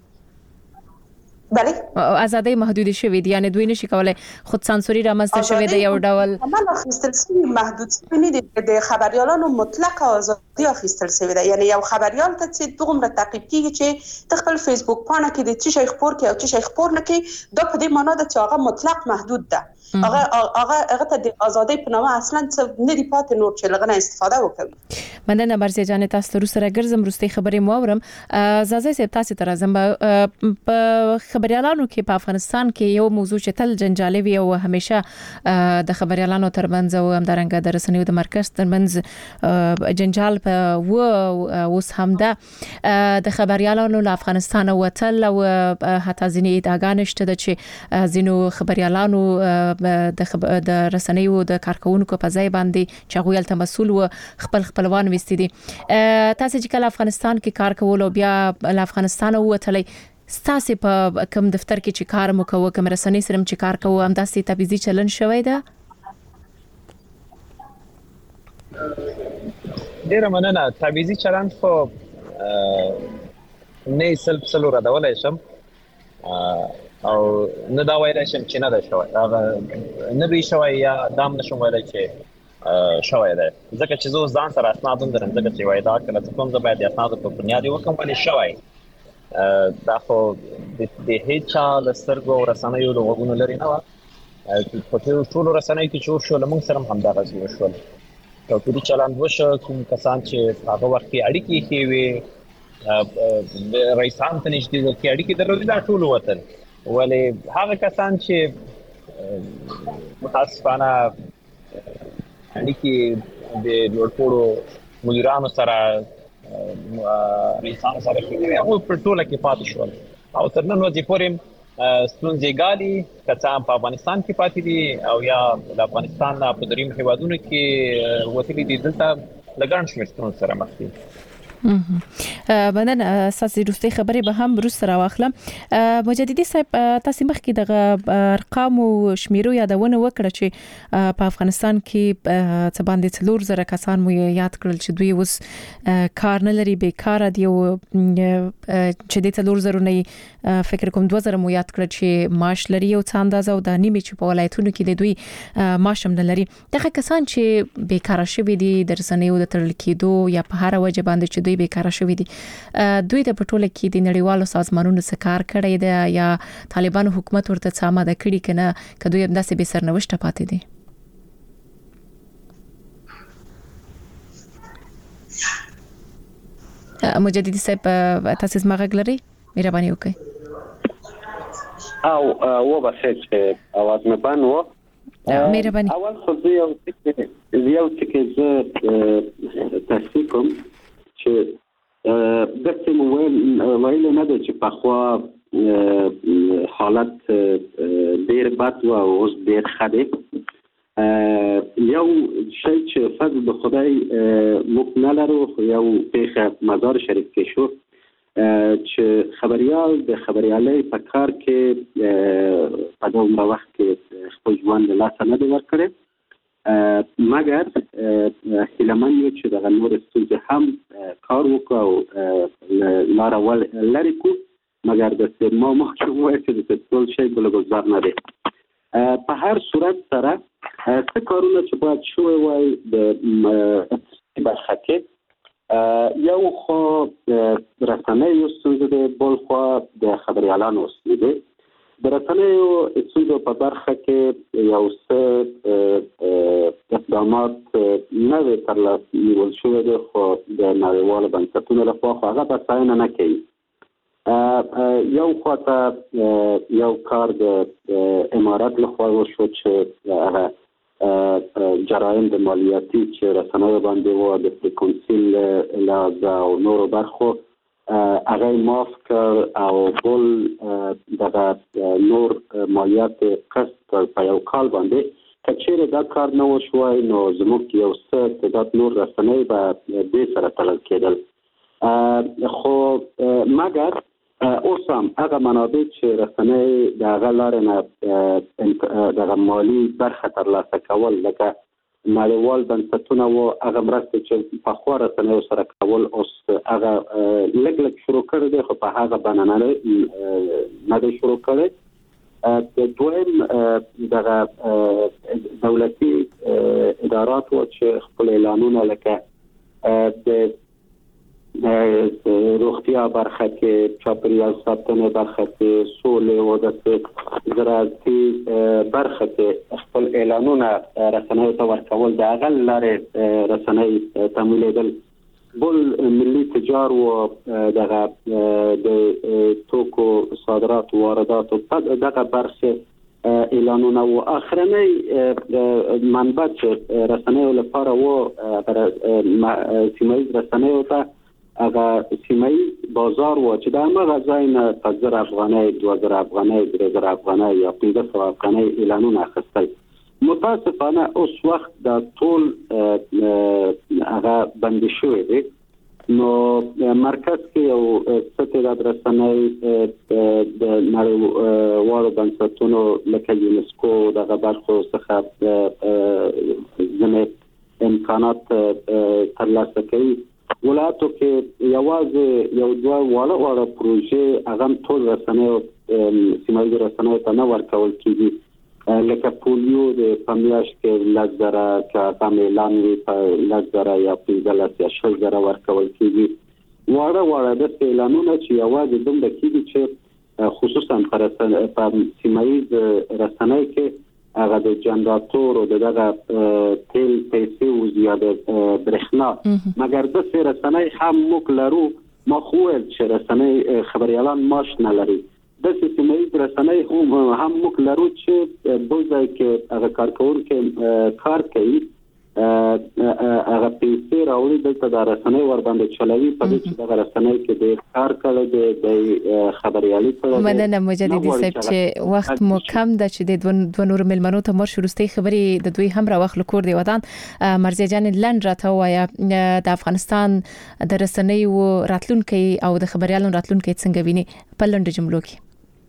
Speaker 6: بله
Speaker 3: آزادۍ محدود شوی دي، یعنی دوی نشي کولای خود سانسوري رامنځته شوی دی یو ډول
Speaker 6: عمل اخیستل شوی محدود شوی نه دي. د خبريالانو مطلق آزادي اخیستل شوی دی، یعنی یو خبريال ته چې دغه تعقیب کیږي چې د خپل فیسبوک پاڼه کې د څه شي خبر کوي او څه شي خبر نه کوي، دا په دې معنی ده چې هغه مطلق محدود ده. هغه هغه هغه ته د آزادۍ په نامه اصلا څه نه دی پاتې نور چې لغنه استفاده وکړي.
Speaker 3: مننه مرزي جان، تاسو تر سره ګرځم رستي خبرې مو اورم. زازه سي تاسو تر ازم په خبريالانو کې په افغانستان کې یو موضوع چې تل جنجالي وي او همیشه د خبريالانو ترمنځ او همدارنګه د رسنیو د مرکز ترمنځ جنجال په و اوس هم ده د خبريالانو له افغانستان وتل او حتی ځینې ادعاګانې شته چې ځینو خبريالانو د د رسنیو د کارکونکو په ځای باندې چې غویل ته مسول و خپل خپلوان وستي دي. تاسو چې کله افغانستان کې کار کول او بیا له افغانستان وتلې ستاسو په کوم دفتر کې چې کار مو کوو، کوم رسنۍ سره چې کار کوو، هم داسې تبعیضي چلن شوی ده؟
Speaker 5: ډیره مننه. تبعیضي چلن خو نه سلب سلو ردولای شم او نه دا وایي چې چې نه ده شوی، هغه نه وی شوی یا دام نشم وایي چې شوی ده، ځکه چې زه ځان سره اسناد هم درم، ځکه چې وایي دا کله چې کوم زه باید اسناد په بنیاد وکم ولې شوی. دا خو د هیڅ چا له سترګو او رسنیو له غوږونو لرې نه وه. په ټولو رسنیو کې چې وشول موږ سره هم همدغسې وشول. توپیري چلند وشو. کوم کسان چې په هغه وخت کې اړیکې ښې وې رئیسان ته نږدې وو کې اړیکې درلودې، دا ټول وتل. ولې هغه کسان چې متاسفانه اړیکې د لوړپوړو مدیرانو سره رئیسانو سره ښې هغوی په ټوله کې پاتې شول او تر نن ورځې پورې ستونزې ګالي، که څه هم په افغانستان کې پاتې دي او یا د افغانستان نه په درېیمو هېوادونو کې وتلي دي، دلته له ګڼ شمېر ستونزو سره مخ دي.
Speaker 3: مننه. اساسي روستي خبرې به هم روس سره واخلم. مجددي صاحب تاسو مخکې د ارقام او شمیرو یادونه وکړه چې په افغانستان کې څه باندې څلور زره کسان مو یاد کړل چې دوی اوس کار نه لري، بیکاره دي او چې د څلور زره نه فکر کوم دوه زره مو یاد کړل چې معاش لري او څه اندازه او د نیمه چې په ولایتونو کې د دوی معاش هم نه لري. دغه کسان چې بیکاره شوي دي د رسنیو د تړل کېدو یا په هر وجه باندې چې دوی بیکاره شوي دي، دوی د پټوله کې د نړیوالو سازمانونو سره کار کړی دی یا طالبانو حکومت ورته څه آماده کړي کنه که دوی همداسې بې سرنوشته پاتې دي؟ مجددي صاحب تاسو زما غږ لرئ؟ مهرباني وکړئ.
Speaker 7: او و بخیر چې اواز مې بند و.
Speaker 3: مهرباني.
Speaker 7: اول خو زه یو څه یو څه زه تصدیق کوم چې دغه مو ویل نه ده چې په خوا حالت ډیر بد و او اوس ډیر ښه دی. یو شی چې فضل د خدای موږ نه لرو، یو پیښه مزار شریف کې شو چې خبریال د خبریالۍ په کار کې په دومره وخت کې خپل ژوند له لاسه نه دی ورکړی، مګر هیلهمن یو چې دغه نور ستونزې هم کار وکړو او لاره لرې کړو، مګر د ما مخکې وویل چې د ټول شی بله ګزار نه دی. په هر صورت سره څه کارونه چې باید شوی وای د اقتصادي برخه کې یو خو رسنیو ستونزه ده، بل خو د خبریالانو ستونزه ده. د رسنیو ستونزو په برخه کې یو څه اقدامات نه وي ترلاسه نیول شوي دي، خو د نړیوالو بنسټونو لخوا خو هغه بساینه نه کوي. یو خواته یو کار د امارات لخوا وشو چې هغه جرایم د مالیاتي چې رسنیو باندې و د فریکونسي له او نورو برخو هغه معاف کړ او بل دغه نور مالیات قسط په یو کال باندې که چیرې دا کار نه وشوی نو زموږ یو څه تعداد نور رسنۍ به دې سره تړل کېدل. خو مګر اوس هم هغه منابع چې رسنۍ د هغه لارې نه دغه مالي برخه ترلاسه کول لکه نړیوال بنسټونه و هغه مرستې چې پخوا رسنیو سره کول اوس هغه لږ لږ شروع کړی دی، خو په هغه بڼه نه دی شروع کړی. دویم دغه دولتي ادارات و چې خپل اعلانونه لکه د روغتیا برخه کې، چاپیریال ساتنې برخه کې، سولې او د زراعتي برخه کې خپل اعلانونه رسنیو ته ورکول د هغه لارې رسنۍ تمویلېدل. بل ملي تجار و دغه د توکو صادرات و واردات دغه برخه اعلانونه و اخرنۍ منبع چې رسنیو لپاره و سیمه ییز رسنیو ته هغه سیمه ییز بازار و چې د همغه ځای نه په زر افغانۍ، دوه زره افغانۍ، درې زره افغانۍ یا پنځه سوه افغانۍ اعلانونه اخیستل. متاسفانه اوس وخت دا ټول هغه بندي شوی دی. نو مرکز کې یو څه تعداد رسنۍ د نړیوالو بنسټونو لکه یونسکو دغه برخو څخه ځینې امکانات ترلاسه کوي. ولایتو کې یوازې یو دوه واړه واړه پروژې هغه ټول رسنیو سیمه ییزو رسنیو ته نه ورکول کېږي، لکه پولیو د په میاشت کې لس زره که هغه اعلان وي په لس زره یا پنځلس یا شل زره ورکول کېږي. واړه واړه داسې اعلانونه چې یوازې دومره کېږي چې خصوصا په سیمه ییز رسنۍ کې هغه د جنراتور او دغه تیل پیسې او زیاده برېښنا، مګر د سره رسنۍ هم موږ لرو. ما خو چې رسنۍ خبريالان ماش نه لري، د سیمه ییز رسنۍ هم هم موږ لرو چې بل ځای کې هغه کارکونکي کار کوي، هغه پیسې راوړي دلته د رسنۍ ور باندې چلوي په دې چې د رسنۍ کې د کار کړي د خبريالي په
Speaker 3: مننه مجددي صاحب چې وخت مو کم د چې د دوه نور ملمنو ته مر شروستي خبري د دوی هم را وخت لکور دی ودان مرزي جان لند راته وایا د افغانستان د رسنۍ او راتلونکي او د خبريالو راتلونکي څنګه ویني په لند جملو کې.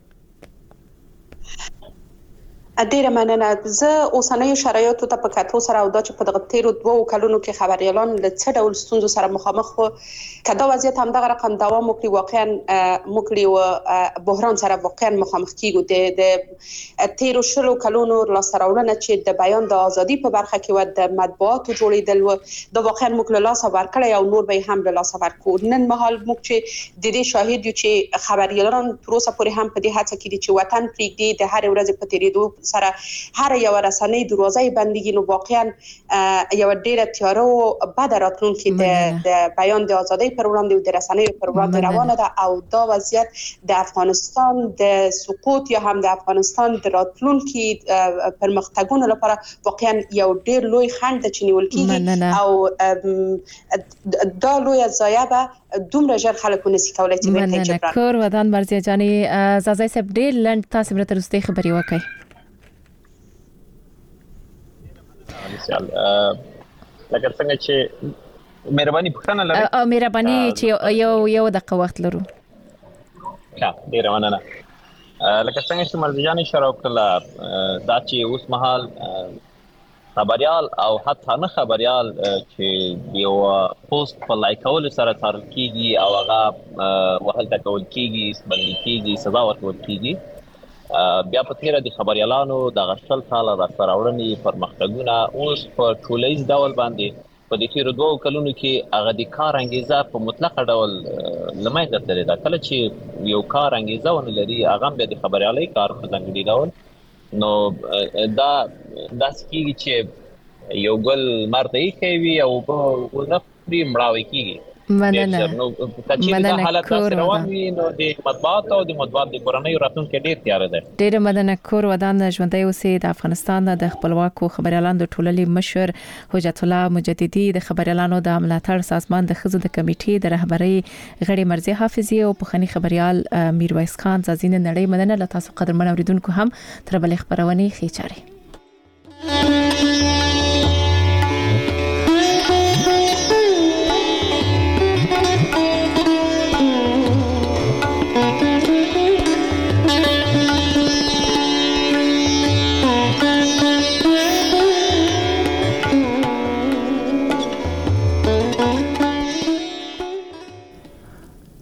Speaker 6: ډیره مننه. زه اوسنیو شرایطو ته په کتو سره او دا چې په دغه تیرو دوه کلونو کې خبريالان له څه ډول ستونزو سره مخامخ وو، کدا وضعیت هم دغه رقم دوام وکړي واقعا موږ له بحران سره واقعا مخامخ کیږو. د تیرو شلو کلونو لاسته راوړنه چې د بیان د ازادي په برخه کې و د مطبوعاتو جوړیدل و د واقعا موږ له لاسه ورکړی او نور به هم له لاسه ورکو. نن مهال موږ چې د دې شاهد یو چې خبريالان تر اوسه پورې هم په دې هڅه کې دي چې وطن پرېږدي، د هر ورځ په تیریدو سره هر یو رسنۍ دروازه بندګي، نو واقعا یو ډیره تیاره او بد راتلونکي د بیان د ازادۍ پر وړاندې او د رسنۍ پر وړاندې روانه ده او دا وضعیت د افغانستان د سقوط یا هم د افغانستان د راتلونکي پرمختګونو لپاره واقعا یو ډیر لوی خنډ چې نیول کیږي او دا لوی ضایعه به دومره ژر خلکو نسی کولای چې
Speaker 3: بیرته جبران کور ودان. مرزي جاني زازای صاحب ډیر لند تاسو مرته رسته خبري وکړئ.
Speaker 5: لکه څنګه چې مهرباني پښتنه لري
Speaker 3: او مهرباني چې یو یو دقیقه وخت لرو.
Speaker 5: ښه ډیره مننه. لکه څنګه چې مرزجان اشاره وکړه دا چې اوس مهال خبريال او حتی نه خبريال چې یو پوسټ په لایکول سره تړل کیږي او هغه وهل تکول کیږي، بندي کیږي، سزا ورکول کیږي، بیا په تیره د خبريالانو د غشل کال را سراوړنې پرمختګونه اوس په ټولیز ډول باندې په دې تیرو دوه کلونو کې هغه د کار انګیزه په مطلق ډول لمایده تللی ده. کله چې یو کار انګیزه ونه لري هغه به د خبريالۍ کار په ځانګړي ډول نو دا داسې کېږي چې یو ګل مرته یې کوي او په ونه پرې مړاوی کېږي.
Speaker 3: مننه
Speaker 5: نو کچې دا حالت داسې روان وي نو د مطبوعات او د مطبوعات د کورنۍ راتلونکی ډېر تیاره ده.
Speaker 3: ډېره مننه. کور ودان ژوندی اوسئ. د افغانستان د خپلواکو خبريالانو د ټولنې مشر حجت الله مجددي، د خبريالانو د ملاتړ سازمان د ښځو د کمیټې د رهبرۍ غړي مرزي حافظي او پخني خبريال میرویس خان زازین نړۍ، مننه له تاسو قدرمن اوریدونکو هم تر بلې خبرونه ښې چاري.